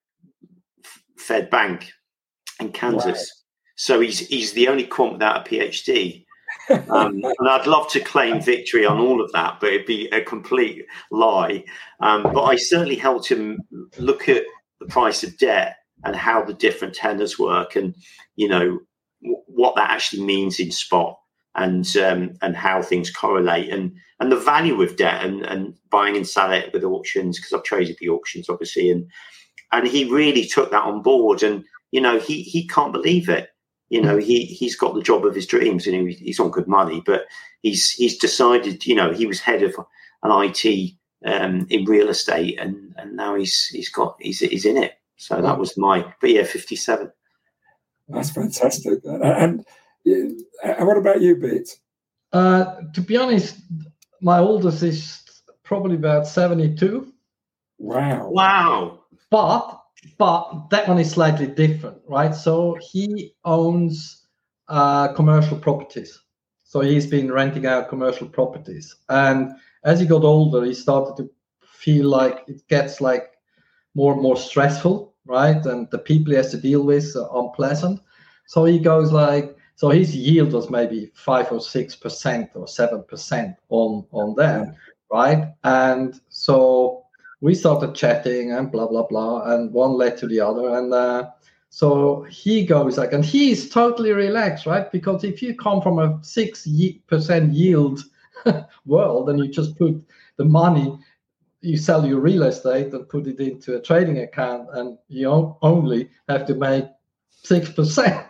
Fed bank in Kansas. Right. So he's he's the only quant without a PhD. Um, and I'd love to claim victory on all of that, but it'd be a complete lie. Um, but I certainly helped him look at the price of debt and how the different tenors work, and you know w- what that actually means in spot, and um, and how things correlate, and and the value of debt, and, and buying and selling it with auctions, because I've traded the auctions obviously, and and he really took that on board, and you know he he can't believe it. You know, he, he's got the job of his dreams, and he, he's on good money, but he's he's decided, you know, he was head of an I T um, in real estate, and, and now he's he's got he's he's in it. So that was my, but yeah, fifty-seven. That's fantastic. And, and what about you, Beat? Uh, to be honest, my oldest is probably about seventy-two. Wow. Wow. But But that one is slightly different, right? So he owns uh, commercial properties. So he's been renting out commercial properties. And as he got older, he started to feel like it gets like more and more stressful, right? And the people he has to deal with are unpleasant. So he goes like, So his yield was maybe five or six percent or seven percent on on that, yeah. right? And so we started chatting and blah blah blah, and one led to the other, and uh, so he goes like, and he is totally relaxed, right? Because if you come from a six percent yield world, and you just put the money, you sell your real estate and put it into a trading account, and you only have to make six percent.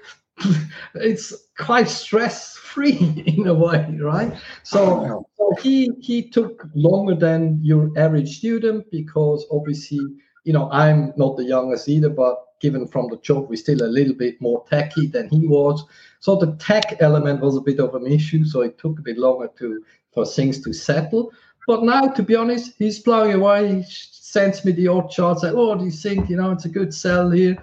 It's quite stress-free in a way, right? So, so he he took longer than your average student, because obviously, you know, I'm not the youngest either, but given from the job, we're still a little bit more techy than he was. So the tech element was a bit of an issue, so it took a bit longer to for things to settle. But now, to be honest, he's blowing away. He sends me the odd charts, like, oh, do you think, you know, it's a good sell here?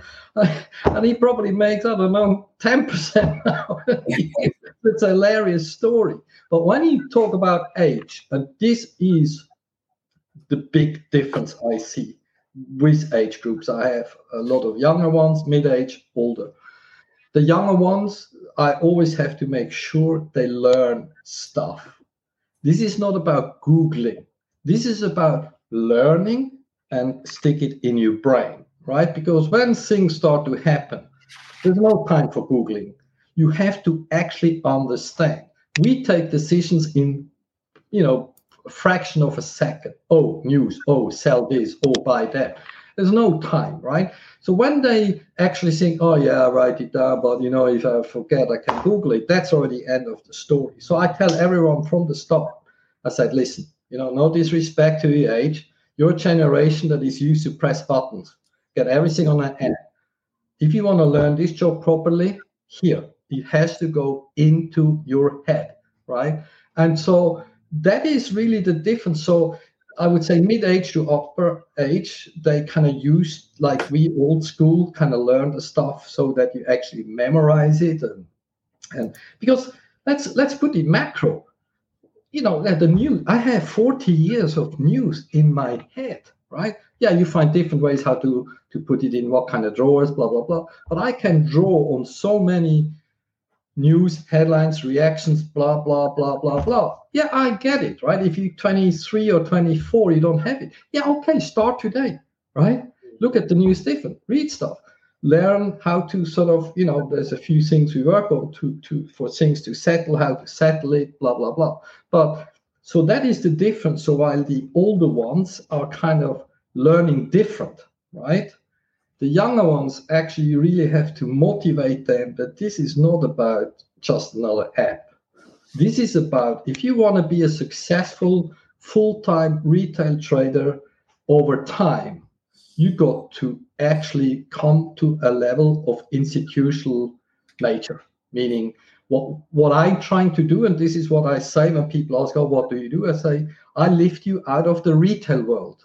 And he probably makes, I don't know, ten percent now. It's a hilarious story. But when you talk about age, and this is the big difference I see with age groups. I have a lot of younger ones, mid-age, older. The younger ones, I always have to make sure they learn stuff. This is not about Googling. This is about learning and stick it in your brain, right? Because when things start to happen, there's no time for Googling. You have to actually understand. We take decisions in, you know, a fraction of a second. Oh, news. Oh, sell this. Oh, buy that. There's no time, right? So when they actually think, oh, yeah, I write it down, but, you know, if I forget, I can Google it, that's already the end of the story. So I tell everyone from the start, I said, listen, you know, no disrespect to your age. You're a generation that is used to press buttons, get everything on an app. If you want to learn this job properly, here, it has to go into your head, right? And so that is really the difference. So I would say mid-age to upper age, they kind of use, like we old school, kind of learn the stuff so that you actually memorize it. And, and because let's let's put it macro. You know, the news, I have forty years of news in my head, right? Yeah, you find different ways how to, to put it in what kind of drawers, blah, blah, blah. But I can draw on so many news, headlines, reactions, blah, blah, blah, blah, blah. Yeah, I get it, right? If you're twenty-three or twenty-four, you don't have it. Yeah, okay, start today, right? Look at the news different, read stuff. Learn how to sort of, you know, there's a few things we work on to, to for things to settle, how to settle it, blah, blah, blah. But so that is the difference. So while the older ones are kind of learning different, right? The younger ones, actually, you really have to motivate them that this is not about just another app. This is about, if you want to be a successful full-time retail trader over time, you got to actually come to a level of institutional nature, meaning what, what I'm trying to do, and this is what I say when people ask, oh, what do you do? I say, I lift you out of the retail world.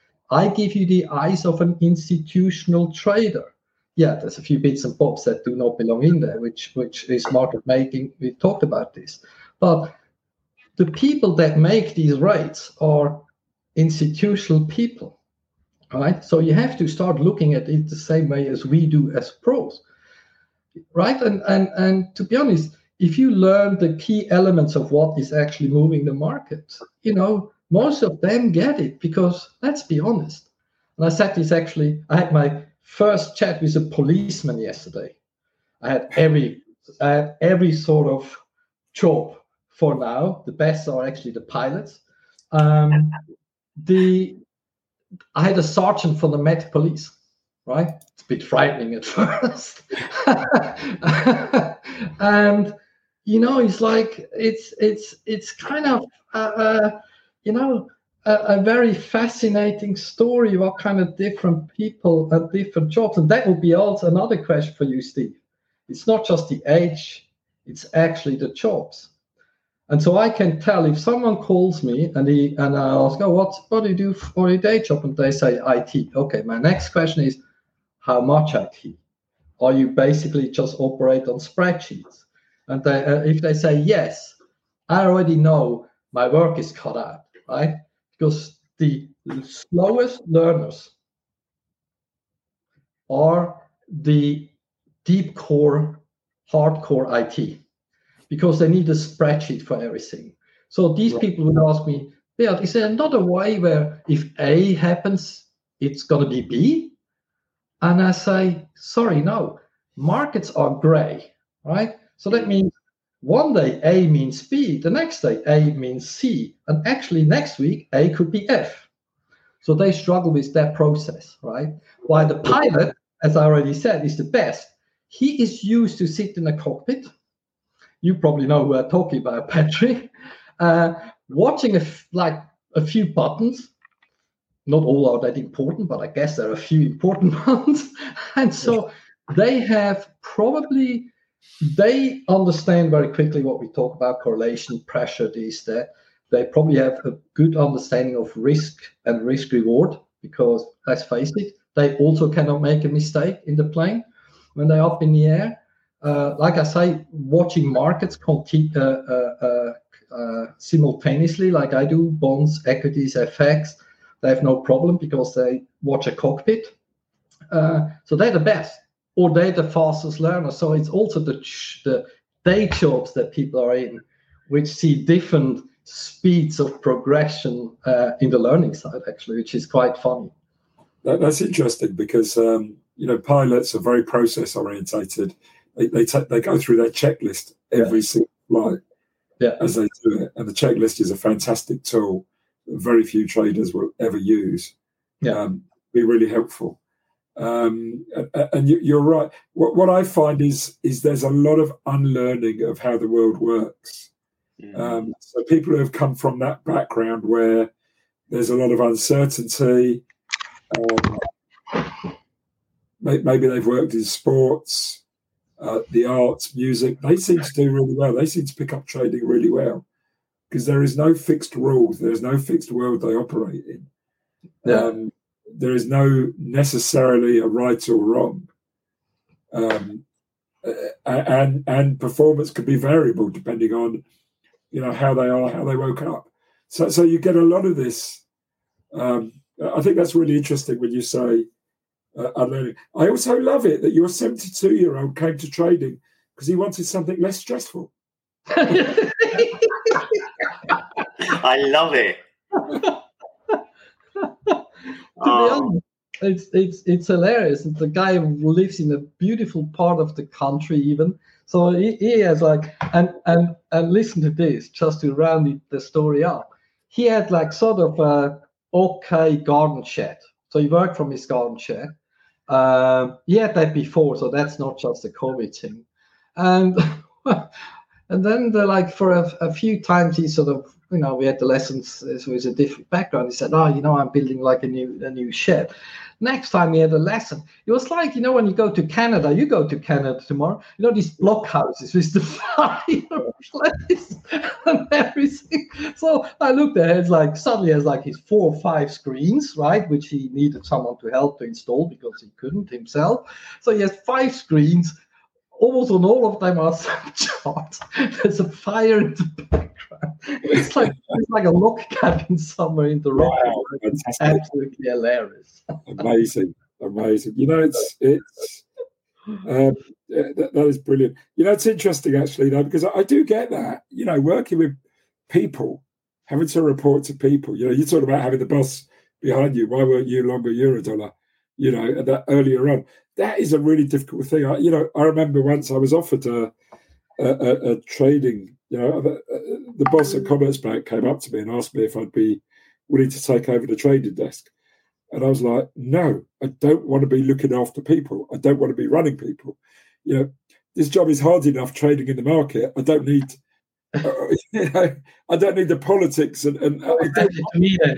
I give you the eyes of an institutional trader. Yeah, there's a few bits and bobs that do not belong in there, which, which is market making. We talked about this. But the people that make these rates are institutional people. Right, so you have to start looking at it the same way as we do as pros, right? And and and to be honest, if you learn the key elements of what is actually moving the market, you know, most of them get it, because let's be honest. And I said this actually, I had my first chat with a policeman yesterday. I had every I had every sort of job for now. The best are actually the pilots. Um, the I had a sergeant for the Met Police, right? It's a bit frightening at first. And, you know, it's like, it's it's it's kind of, uh, uh, you know, a, a very fascinating story, what kind of different people at different jobs. And that will be also another question for you, Steve. It's not just the age, it's actually the jobs. And so I can tell if someone calls me and he and I ask, oh, what, what do you do for your day job? And they say I T. Okay, my next question is, how much I T? Or you basically just operate on spreadsheets? And they, uh, if they say yes, I already know my work is cut out, right? Because the slowest learners are the deep core hardcore I T because they need a spreadsheet for everything. So these right. people would ask me, Beat, is there another way where if A happens, it's going to be B? And I say, sorry, no. Markets are gray, right? So that means one day A means B, the next day A means C, and actually next week A could be F. So they struggle with that process, right? While the pilot, as I already said, is the best. He is used to sit in a cockpit. You probably know who I'm talking about, Patrick. Uh, watching a f- like a few buttons. Not all are that important, but I guess there are a few important ones. And so they have probably, they understand very quickly what we talk about, correlation, pressure, this, that. They probably have a good understanding of risk and risk reward because, let's face it, they also cannot make a mistake in the plane when they're up in the air. Uh, like I say, watching markets compete, uh, uh, uh, uh, simultaneously, like I do, bonds, equities, F X, they have no problem because they watch a cockpit. Uh, so they're the best, or they're the fastest learner. So it's also the, the day jobs that people are in, which see different speeds of progression uh, in the learning side, actually, which is quite funny. That, that's interesting because, um, you know, pilots are very process orientated. They they, take, they go through their checklist every yeah. single flight yeah. as they do it. And the checklist is a fantastic tool that very few traders will ever use. Yeah. Um, be really helpful. Um, and, and you, you're right. What, what I find is is there's a lot of unlearning of how the world works. Mm. Um, so people who have come from that background where there's a lot of uncertainty, um, maybe they've worked in sports, uh, the arts, music, they seem to do really well. They seem to pick up trading really well because there is no fixed rules. There's no fixed world they operate in. Yeah. Um, there is no necessarily a right or wrong. Um, and and performance can be variable depending on, you know, how they are, how they woke up. So so you get a lot of this. Um, I think that's really interesting when you say uh, unlearning. I also love it that your seventy-two-year-old came to trading because he wanted something less stressful. I love it. To be honest, it's it's it's hilarious. The guy lives in a beautiful part of the country, even. So he, he has like, and and and listen to this, just to round it, the story up. He had like sort of a okay garden shed. So he worked from his garden shed. Um, he had that before, so that's not just a COVID thing. And and then the, like for a, a few times he sort of, you know, we had the lessons with a different background. He said, oh, you know, I'm building like a new a new shed. Next time we had a lesson, it was like, you know, when you go to Canada, you go to Canada tomorrow, you know, these block houses with the fireplace and everything. So I looked at it, it's like suddenly has like his four or five screens, right, which he needed someone to help to install because he couldn't himself. So he has five screens. Almost on all of them are some charts. There's a fire in the background. It's like it's like a log cabin somewhere in the rock. Wow, it's absolutely hilarious. Amazing, amazing. You know, it's it's um, that, that is brilliant. You know, it's interesting actually though, because I, I do get that. You know, working with people, having to report to people. You know, you talk about having the boss behind you. Why weren't you longer Eurodollar? You know, that earlier on. That is a really difficult thing. I, you know, I remember once I was offered a, a, a trading, you know, the, the boss at Commerzbank came up to me and asked me if I'd be willing to take over the trading desk. And I was like, no, I don't want to be looking after people. I don't want to be running people. You know, this job is hard enough trading in the market. I don't need, uh, you know, I don't need the politics and, and I don't need it.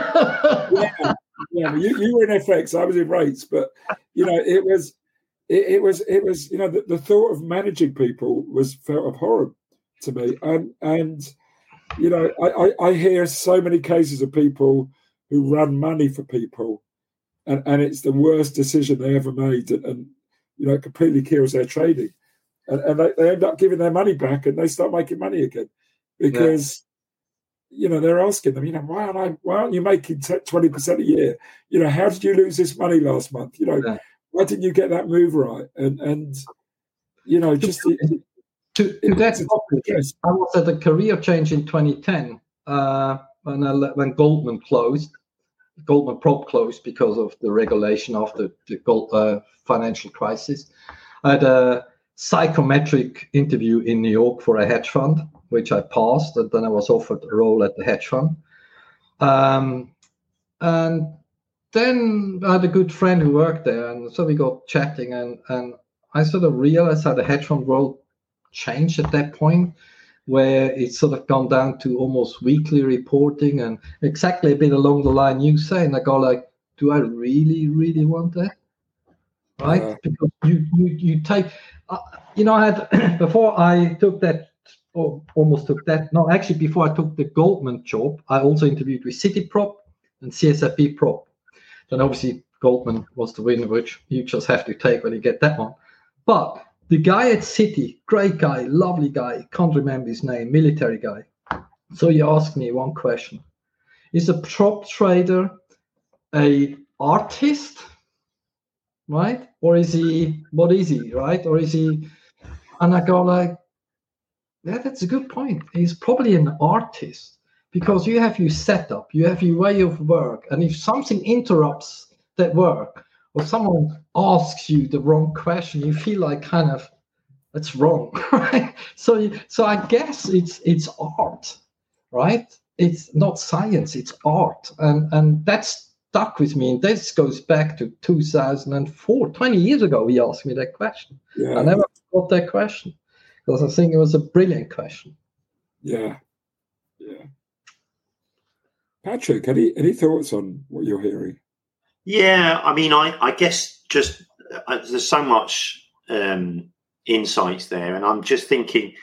yeah. Yeah, you, you were in F X, I was in rates, but you know, it was, it, it was, it was, you know, the, the thought of managing people was felt abhorrent to me, and and you know, I, I, I hear so many cases of people who run money for people, and, and it's the worst decision they ever made, and, and you know, it completely kills their trading, and, and they, they end up giving their money back, and they start making money again because. Yeah. You know, they're asking them, you know, why aren't I, why aren't you making twenty percent a year? You know, how did you lose this money last month? You know, yeah. Why didn't you get that move right? And, and you know, just to, to, to that topic, yes. I was at a career change in twenty ten uh, when I, when Goldman closed. Goldman Prop closed because of the regulation after the gold, uh, financial crisis. I had a psychometric interview in New York for a hedge fund, which I passed, and then I was offered a role at the hedge fund. Um, and then I had a good friend who worked there, and so we got chatting, and, and I sort of realized how the hedge fund world changed at that point, where it's sort of gone down to almost weekly reporting, and exactly a bit along the line you say, and I go like, do I really, really want that? Right? Uh, because you, you, you take, uh, you know, I had, before I took that, or almost took that, no, actually before I took the Goldman job, I also interviewed with Citiprop and C S F B Prop. Then obviously Goldman was the winner, which you just have to take when you get that one. But the guy at Citi, great guy, lovely guy, can't remember his name, military guy. So he asked me one question. Is a prop trader a artist, right? Or is he, what is he, right? Or is he, and I go like, yeah, that's a good point. He's probably an artist because you have your setup, you have your way of work. And if something interrupts that work, or someone asks you the wrong question, you feel like kind of, that's wrong, right? So, so I guess it's it's art, right? It's not science, it's art. And, and that's stuck with me. And this goes back to two thousand four, twenty years ago, he asked me that question. Yeah. I never got that question because I think it was a brilliant question. Yeah, yeah. Patrick, any, any thoughts on what you're hearing? Yeah, I mean, I, I guess just uh, there's so much um, insights there, and I'm just thinking,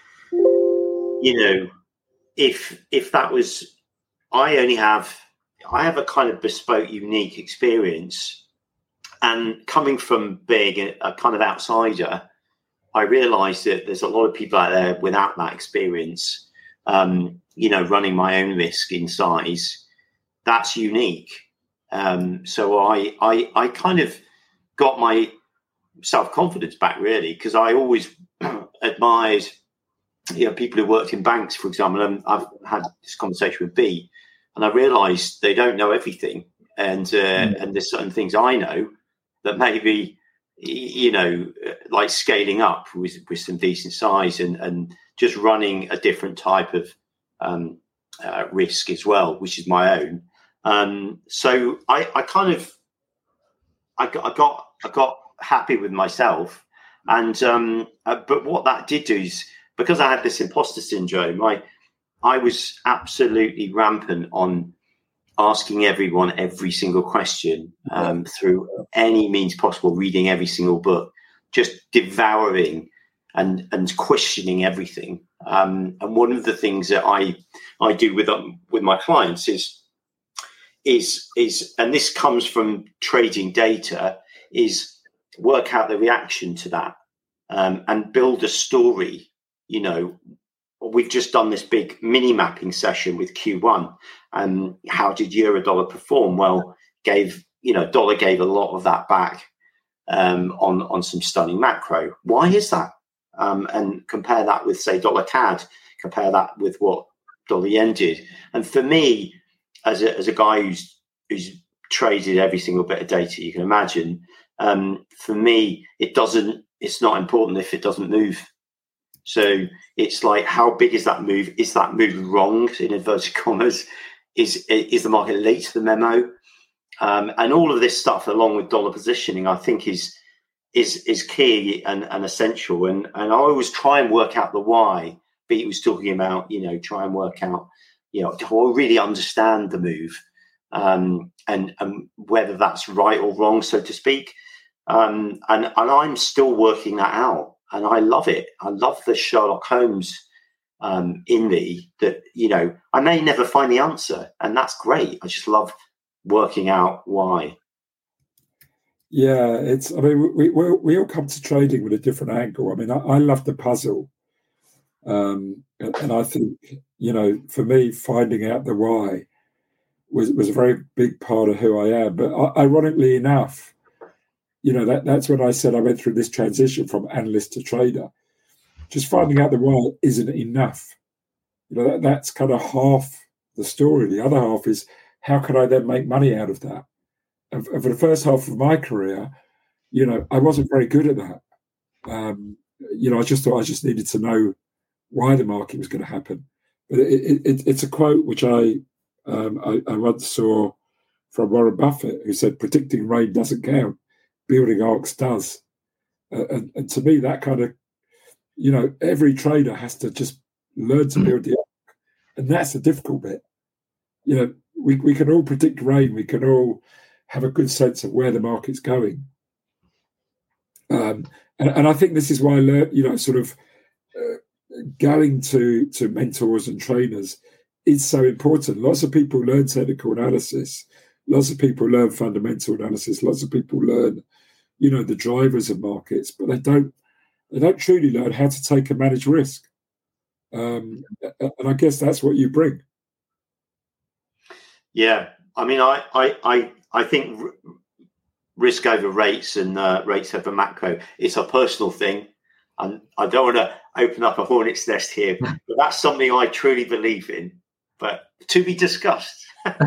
you know, if if that was, I only have, I have a kind of bespoke, unique experience, and coming from being a, a kind of outsider, I realised that there's a lot of people out there without that experience. Um, you know, running my own risk in size, that's unique. Um, so I, I, I kind of got my self-confidence back, really, because I always admired, you know, people who worked in banks, for example. And I've had this conversation with B, and I realised they don't know everything, and uh, mm. and there's certain things I know that maybe, you know, like scaling up with with some decent size and and just running a different type of um, uh, risk as well, which is my own. Um, so I, I kind of, I got, I got, I got happy with myself, and um, uh, but what that did do is, because I had this imposter syndrome, I, I was absolutely rampant on asking everyone every single question um, through any means possible, reading every single book, just devouring and and questioning everything. Um, and one of the things that I I do with um, with my clients is. is is and this comes from trading data, is work out the reaction to that um, and build a story. You know, we've just done this big mini mapping session with Q one, and how did euro dollar perform? Well, gave you know dollar gave a lot of that back um, on on some stunning macro. Why is that? Um, and compare that with, say, dollar C A D. Compare that with what dollar yen did. And for me, As a, as a guy who's who's traded every single bit of data you can imagine, um, for me, it doesn't. It's not important if it doesn't move. So it's like, how big is that move? Is that move wrong, in inverted commas? Is is the market late to the memo? Um, and all of this stuff, along with dollar positioning, I think is is is key and, and essential. And and I always try and work out the why. Pete was talking about, you know, try and work out. You know, to really understand the move um, and, and whether that's right or wrong, so to speak. Um, and, and I'm still working that out. And I love it. I love the Sherlock Holmes um, in me that, you know, I may never find the answer. And that's great. I just love working out why. Yeah, it's, I mean, we, we, we all come to trading with a different angle. I mean, I, I love the puzzle. Um, and, and I think, you know, for me, finding out the why was, was a very big part of who I am. But ironically enough, you know, that that's when I said I went through this transition from analyst to trader. Just finding out the why isn't enough. You know, that, that's kind of half the story. The other half is, how can I then make money out of that? And for the first half of my career, you know, I wasn't very good at that. Um, you know, I just thought I just needed to know why the market was going to happen. But it, it, it's a quote which I, um, I I once saw from Warren Buffett, who said, "Predicting rain doesn't count, building arcs does." Uh, and, and to me, that kind of, you know, every trader has to just learn to build the arc, and that's the difficult bit. You know, we we can all predict rain, we can all have a good sense of where the market's going. Um, and, and I think this is why I learned, you know, sort of uh, going to, to mentors and trainers is so important. Lots of people learn technical analysis. Lots of people learn fundamental analysis. Lots of people learn, you know, the drivers of markets, but they don't, they don't truly learn how to take and manage risk. Um, and I guess that's what you bring. Yeah. I mean, I, I, I, I think r- risk over rates and uh, rates over macro, it's a personal thing. And I don't want to open up a hornet's nest here, but that's something I truly believe in, but to be discussed.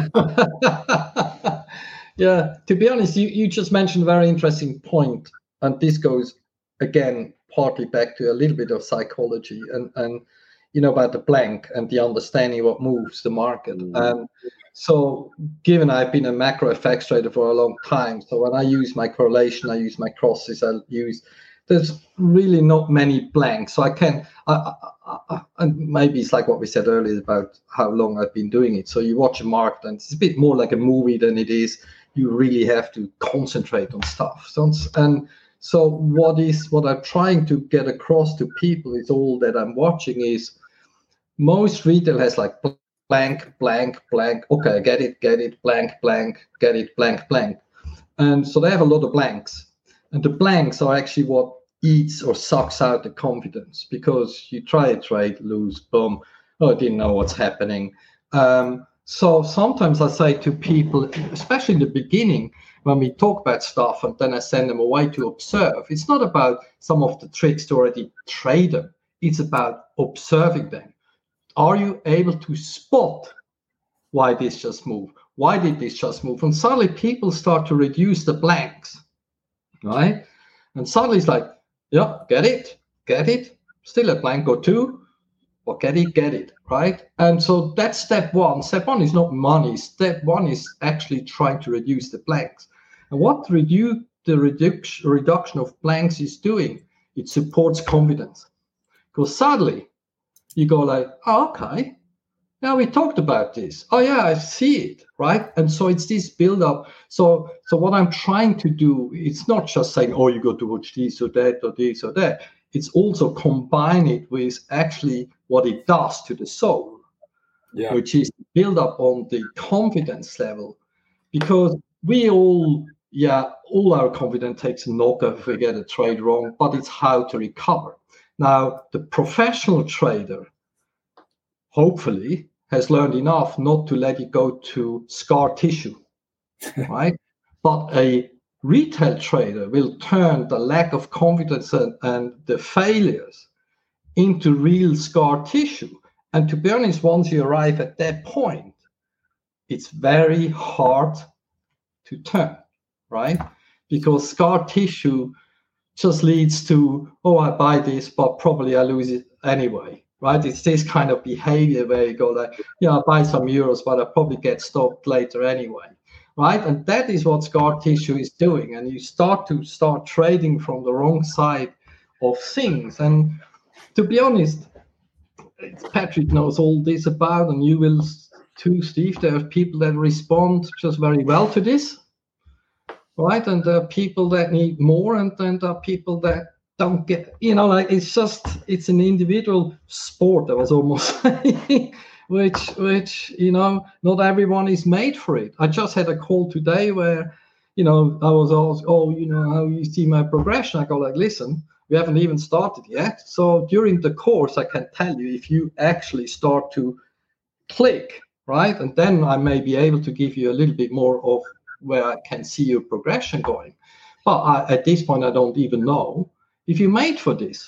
Yeah, to be honest, you, you just mentioned a very interesting point, and this goes again partly back to a little bit of psychology and, and you know, about the blank and the understanding what moves the market. Mm. Um, so given I've been a macro F X trader for a long time, so when I use my correlation, I use my crosses, I use, there's really not many blanks. So I can, I, I, I, and maybe it's like what we said earlier about how long I've been doing it. So you watch a market and it's a bit more like a movie than it is. You really have to concentrate on stuff. So, and so what is, what I'm trying to get across to people is all that I'm watching is most retail has like blank, blank, blank. Okay, get it, get it, blank, blank, get it, blank, blank. And so they have a lot of blanks. And the blanks are actually what eats or sucks out the confidence, because you try a trade, lose, boom, oh, I didn't know what's happening. Um, so sometimes I say to people, especially in the beginning, when we talk about stuff and then I send them away to observe, it's not about some of the tricks to already trade them. It's about observing them. Are you able to spot why this just moved? Why did this just move? And suddenly people start to reduce the blanks. Right? And suddenly it's like, yeah, get it, get it, still a blank or two, or get it, get it, right? And so that's step one. Step one is not money. Step one is actually trying to reduce the blanks. And what reduce, the reduction, reduction of blanks is doing, it supports confidence. Because suddenly you go like, oh, okay, now we talked about this. Oh yeah, I see it, right? And so it's this build up. So, so what I'm trying to do, it's not just saying, oh, you got to watch this or that or this or that. It's also combine it with actually what it does to the soul, yeah. Which is build up on the confidence level. Because we all, yeah, all our confidence takes a knock if we get a trade wrong, but it's how to recover. Now, the professional trader, hopefully, has learned enough not to let it go to scar tissue, right? But a retail trader will turn the lack of confidence and, and the failures into real scar tissue. And to be honest, once you arrive at that point, it's very hard to turn, right? Because scar tissue just leads to, oh, I buy this, but probably I lose it anyway. Right, it's this kind of behavior where you go like, yeah, I buy some euros, but I probably get stopped later anyway, right? And that is what scar tissue is doing. And you start to start trading from the wrong side of things. And to be honest, Patrick knows all this about, and you will too, Steve. There are people that respond just very well to this, right? And there are people that need more, and then there are people that don't get, you know, like it's just, it's an individual sport, I was almost saying, which, which, you know, not everyone is made for it. I just had a call today where, you know, I was asked, oh, you know, how you see my progression? I go like, listen, we haven't even started yet. So during the course, I can tell you if you actually start to click, right? And then I may be able to give you a little bit more of where I can see your progression going. But I, at this point, I don't even know if you're made for this.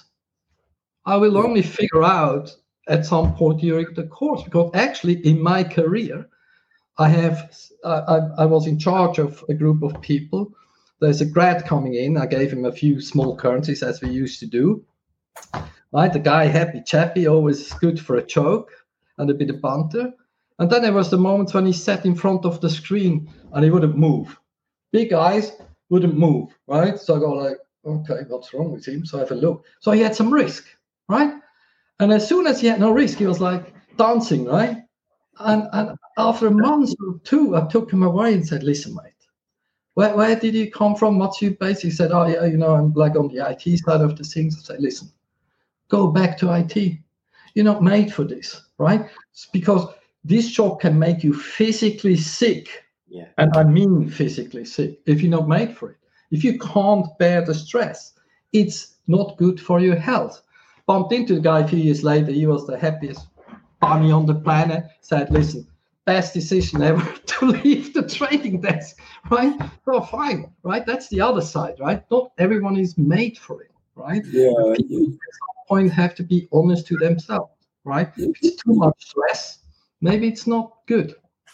I will only figure out at some point during the course, because actually in my career, I have I, I was in charge of a group of people. There's a grad coming in. I gave him a few small currencies, as we used to do. Right, the guy, happy chappy, always good for a joke and a bit of banter. And then there was the moment when he sat in front of the screen and he wouldn't move. Big eyes, wouldn't move, right? So I go like, okay, what's wrong with him? So I have a look. So he had some risk, right? And as soon as he had no risk, he was like dancing, right? And, and after a month or two, I took him away and said, listen, mate, where, where did you come from? What's you basically said, oh, yeah, you know, I'm like on the I T side of the things. I say, listen, go back to I T. You're not made for this, right? It's because this job can make you physically sick. Yeah. And I mean physically sick if you're not made for it. If you can't bear the stress, it's not good for your health. Bumped into the guy a few years later. He was the happiest bunny on the planet. Said, listen, best decision ever to leave the trading desk, right? So fine, right? That's the other side, right? Not everyone is made for it, right? Yeah. People at some point have to be honest to themselves, right? If it's too much stress, maybe it's not good.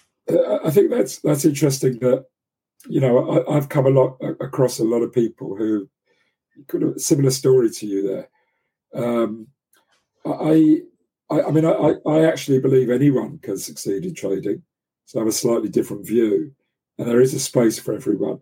I think that's that's interesting that, you know, I, I've come a lot across a lot of people who could have a similar story to you there. Um, I, I, I mean, I, I actually believe anyone can succeed in trading. So I have a slightly different view, and there is a space for everyone.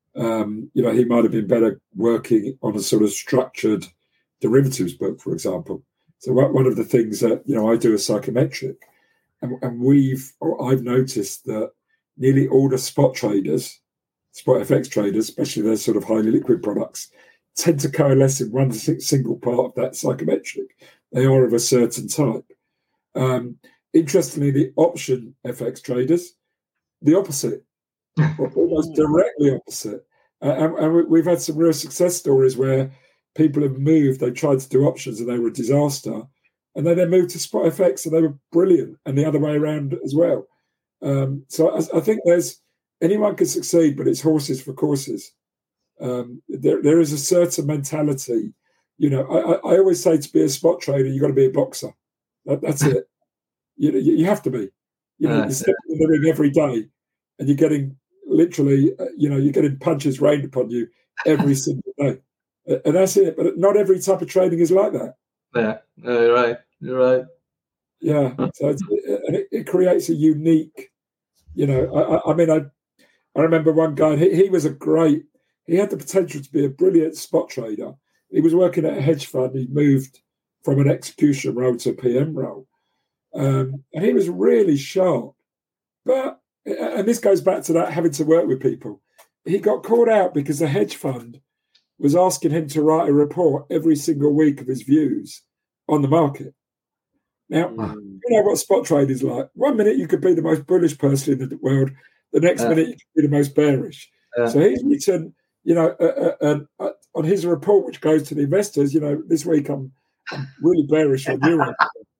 Um, you know, he might have been better working on a sort of structured derivatives book, for example. So one of the things that, you know, I do is psychometric. And, and we've, or I've noticed that nearly all the spot traders, spot F X traders, especially those sort of highly liquid products, tend to coalesce in one single part of that psychometric. They are of a certain type. Um, interestingly, the option F X traders, the opposite, or almost directly opposite. Uh, and, and we've had some real success stories where people have moved, they tried to do options and they were a disaster. And then they moved to spot F X and they were brilliant, and the other way around as well. Um, so I, I think there's anyone can succeed, but it's horses for courses. Um, there, there is a certain mentality. You know, I, I always say to be a spot trader, you've got to be a boxer. That, that's it. You, you have to be. You know, uh, you're stepping in the ring every day, and you're getting literally, uh, you know, you're getting punches rained upon you every single day, and that's it. But not every type of trading is like that. Yeah, uh, you're right. You're right. Yeah, so it's, and it, it creates a unique, you know. I, I mean, I I remember one guy. He, he was a great. He had the potential to be a brilliant spot trader. He was working at a hedge fund. He moved from an execution role to a P M role, um, and he was really sharp. But and this goes back to that having to work with people. He got caught out because the hedge fund was asking him to write a report every single week of his views on the market. Now, mm. you know what spot trade is like. One minute you could be the most bullish person in the world. The next uh, minute you could be the most bearish. Uh, so he's written, you know, uh, uh, uh, on his report, which goes to the investors, you know, this week I'm, I'm really bearish on Euro.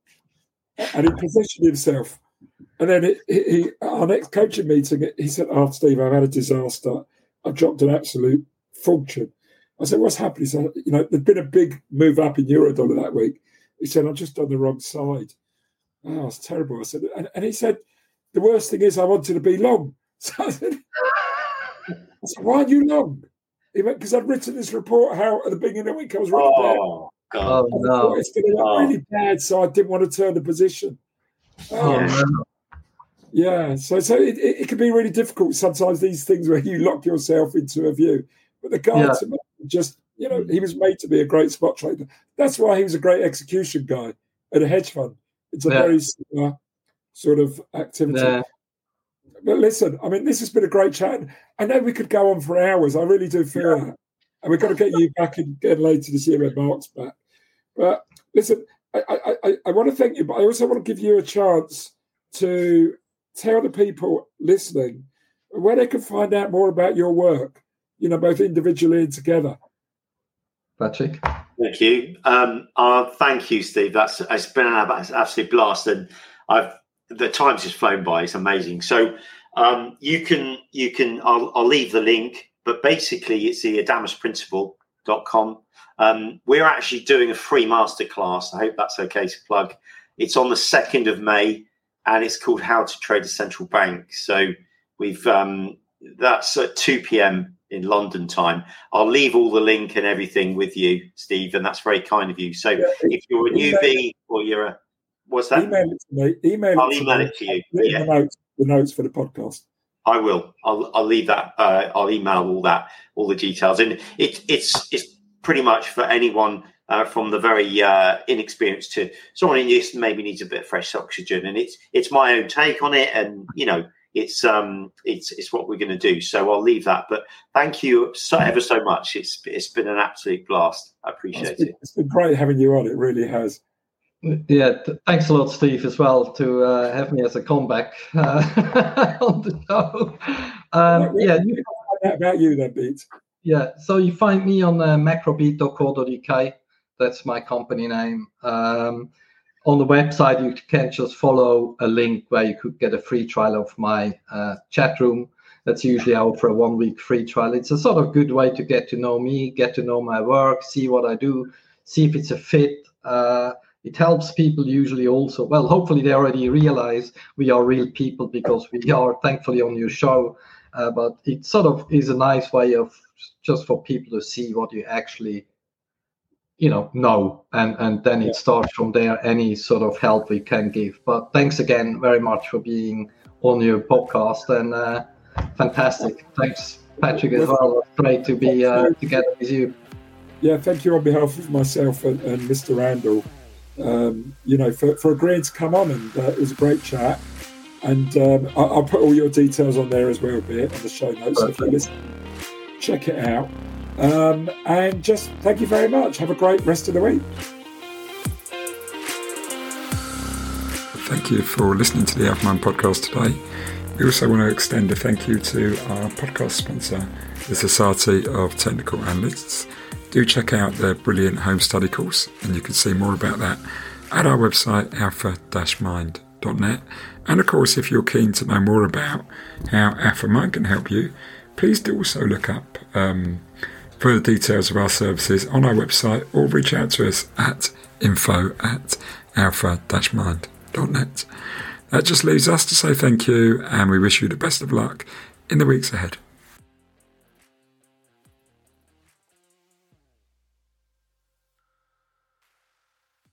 And he positioned himself. And then he, he, our next coaching meeting, he said, oh, Steve, I've had a disaster. I've dropped an absolute fortune. I said, what's happened? He said, you know, there'd been a big move up in Eurodollar that week. He said, I'm just on the wrong side. Oh, it's terrible. I said, and, and he said, the worst thing is I wanted to be long. So I said, I said why are you long? He went, because I'd written this report how at the beginning of the week I was really oh, bad. God. Oh, no. It's going to look oh. really bad, so I didn't want to turn the position. Oh, yeah. no. Yeah, so so it, it, it can be really difficult sometimes, these things where you lock yourself into a view. But the guy yeah. to me, just, you know, he was made to be a great spot trader. That's why he was a great execution guy at a hedge fund. It's a yeah. very similar sort of activity. Yeah. But listen, I mean, this has been a great chat. I know we could go on for hours. I really do feel yeah. that. And we've got to get you back again later this year when Mark's back. But listen, I, I, I, I want to thank you, but I also want to give you a chance to tell the people listening where they can find out more about your work, you know, both individually and together. Patrick? Thank you. Um, uh, thank you, Steve. That's It's been an absolute blast. And I've the time's just flown by. It's amazing. So um, you can, you can. I'll, I'll leave the link but basically it's the adamus principle dot com. Um, we're actually doing a free masterclass. I hope that's okay to plug. It's on the second of May, and it's called How to Trade a Central Bank. So we've um, that's at two p.m. in London time. I'll leave all the link and everything with you, Steve, and that's very kind of you. So yeah, if you're a newbie or you're a what's that? Email it to me. Email I'll it email to it to you. Yeah. The notes, the notes for the podcast. I will. I'll I'll leave that. Uh, I'll email all that, all the details, and it it's it's pretty much for anyone uh, from the very uh, inexperienced to someone who just maybe needs a bit of fresh oxygen. And it's it's my own take on it, and you know it's um it's it's what we're going to do. So I'll leave that. But thank you so ever so much. It's it's been an absolute blast. I appreciate it's been, it. It's been great having you on. It really has. Yeah, th- thanks a lot, Steve, as well, to uh, have me as a comeback uh, on the show. Um, What, yeah, you you, find out about you then, Beat. yeah. So you find me on uh, macrobeat dot co dot U K. That's my company name. Um, on the website, you can just follow a link where you could get a free trial of my uh, chat room. That's usually out for a one-week free trial. It's a sort of good way to get to know me, get to know my work, see what I do, see if it's a fit. Uh, It helps people usually also. Well, hopefully they already realize we are real people because we are thankfully on your show. Uh, but it sort of is a nice way of just for people to see what you actually, you know, know. And, and then it starts from there, any sort of help we can give. But thanks again very much for being on your podcast. And uh, fantastic. Thanks, Patrick, as well. It's great to be uh, together with you. Yeah, thank you on behalf of myself and, and Mister Randall. Um, you know, for, for agreeing to come on, and uh, it was a great chat. And um, I, I'll put all your details on there as well, Beat, on the show notes. So if you listen, check it out. Um, and just thank you very much. Have a great rest of the week. Thank you for listening to the Alpha Mind podcast today. We also want to extend a thank you to our podcast sponsor, the Society of Technical Analysts. Do check out their brilliant home study course, and you can see more about that at our website, alpha dash mind dot net. And of course, if you're keen to know more about how Alpha Mind can help you, please do also look up um, further details of our services on our website, or reach out to us at info at alpha dash mind dot net. That just leaves us to say thank you, and we wish you the best of luck in the weeks ahead.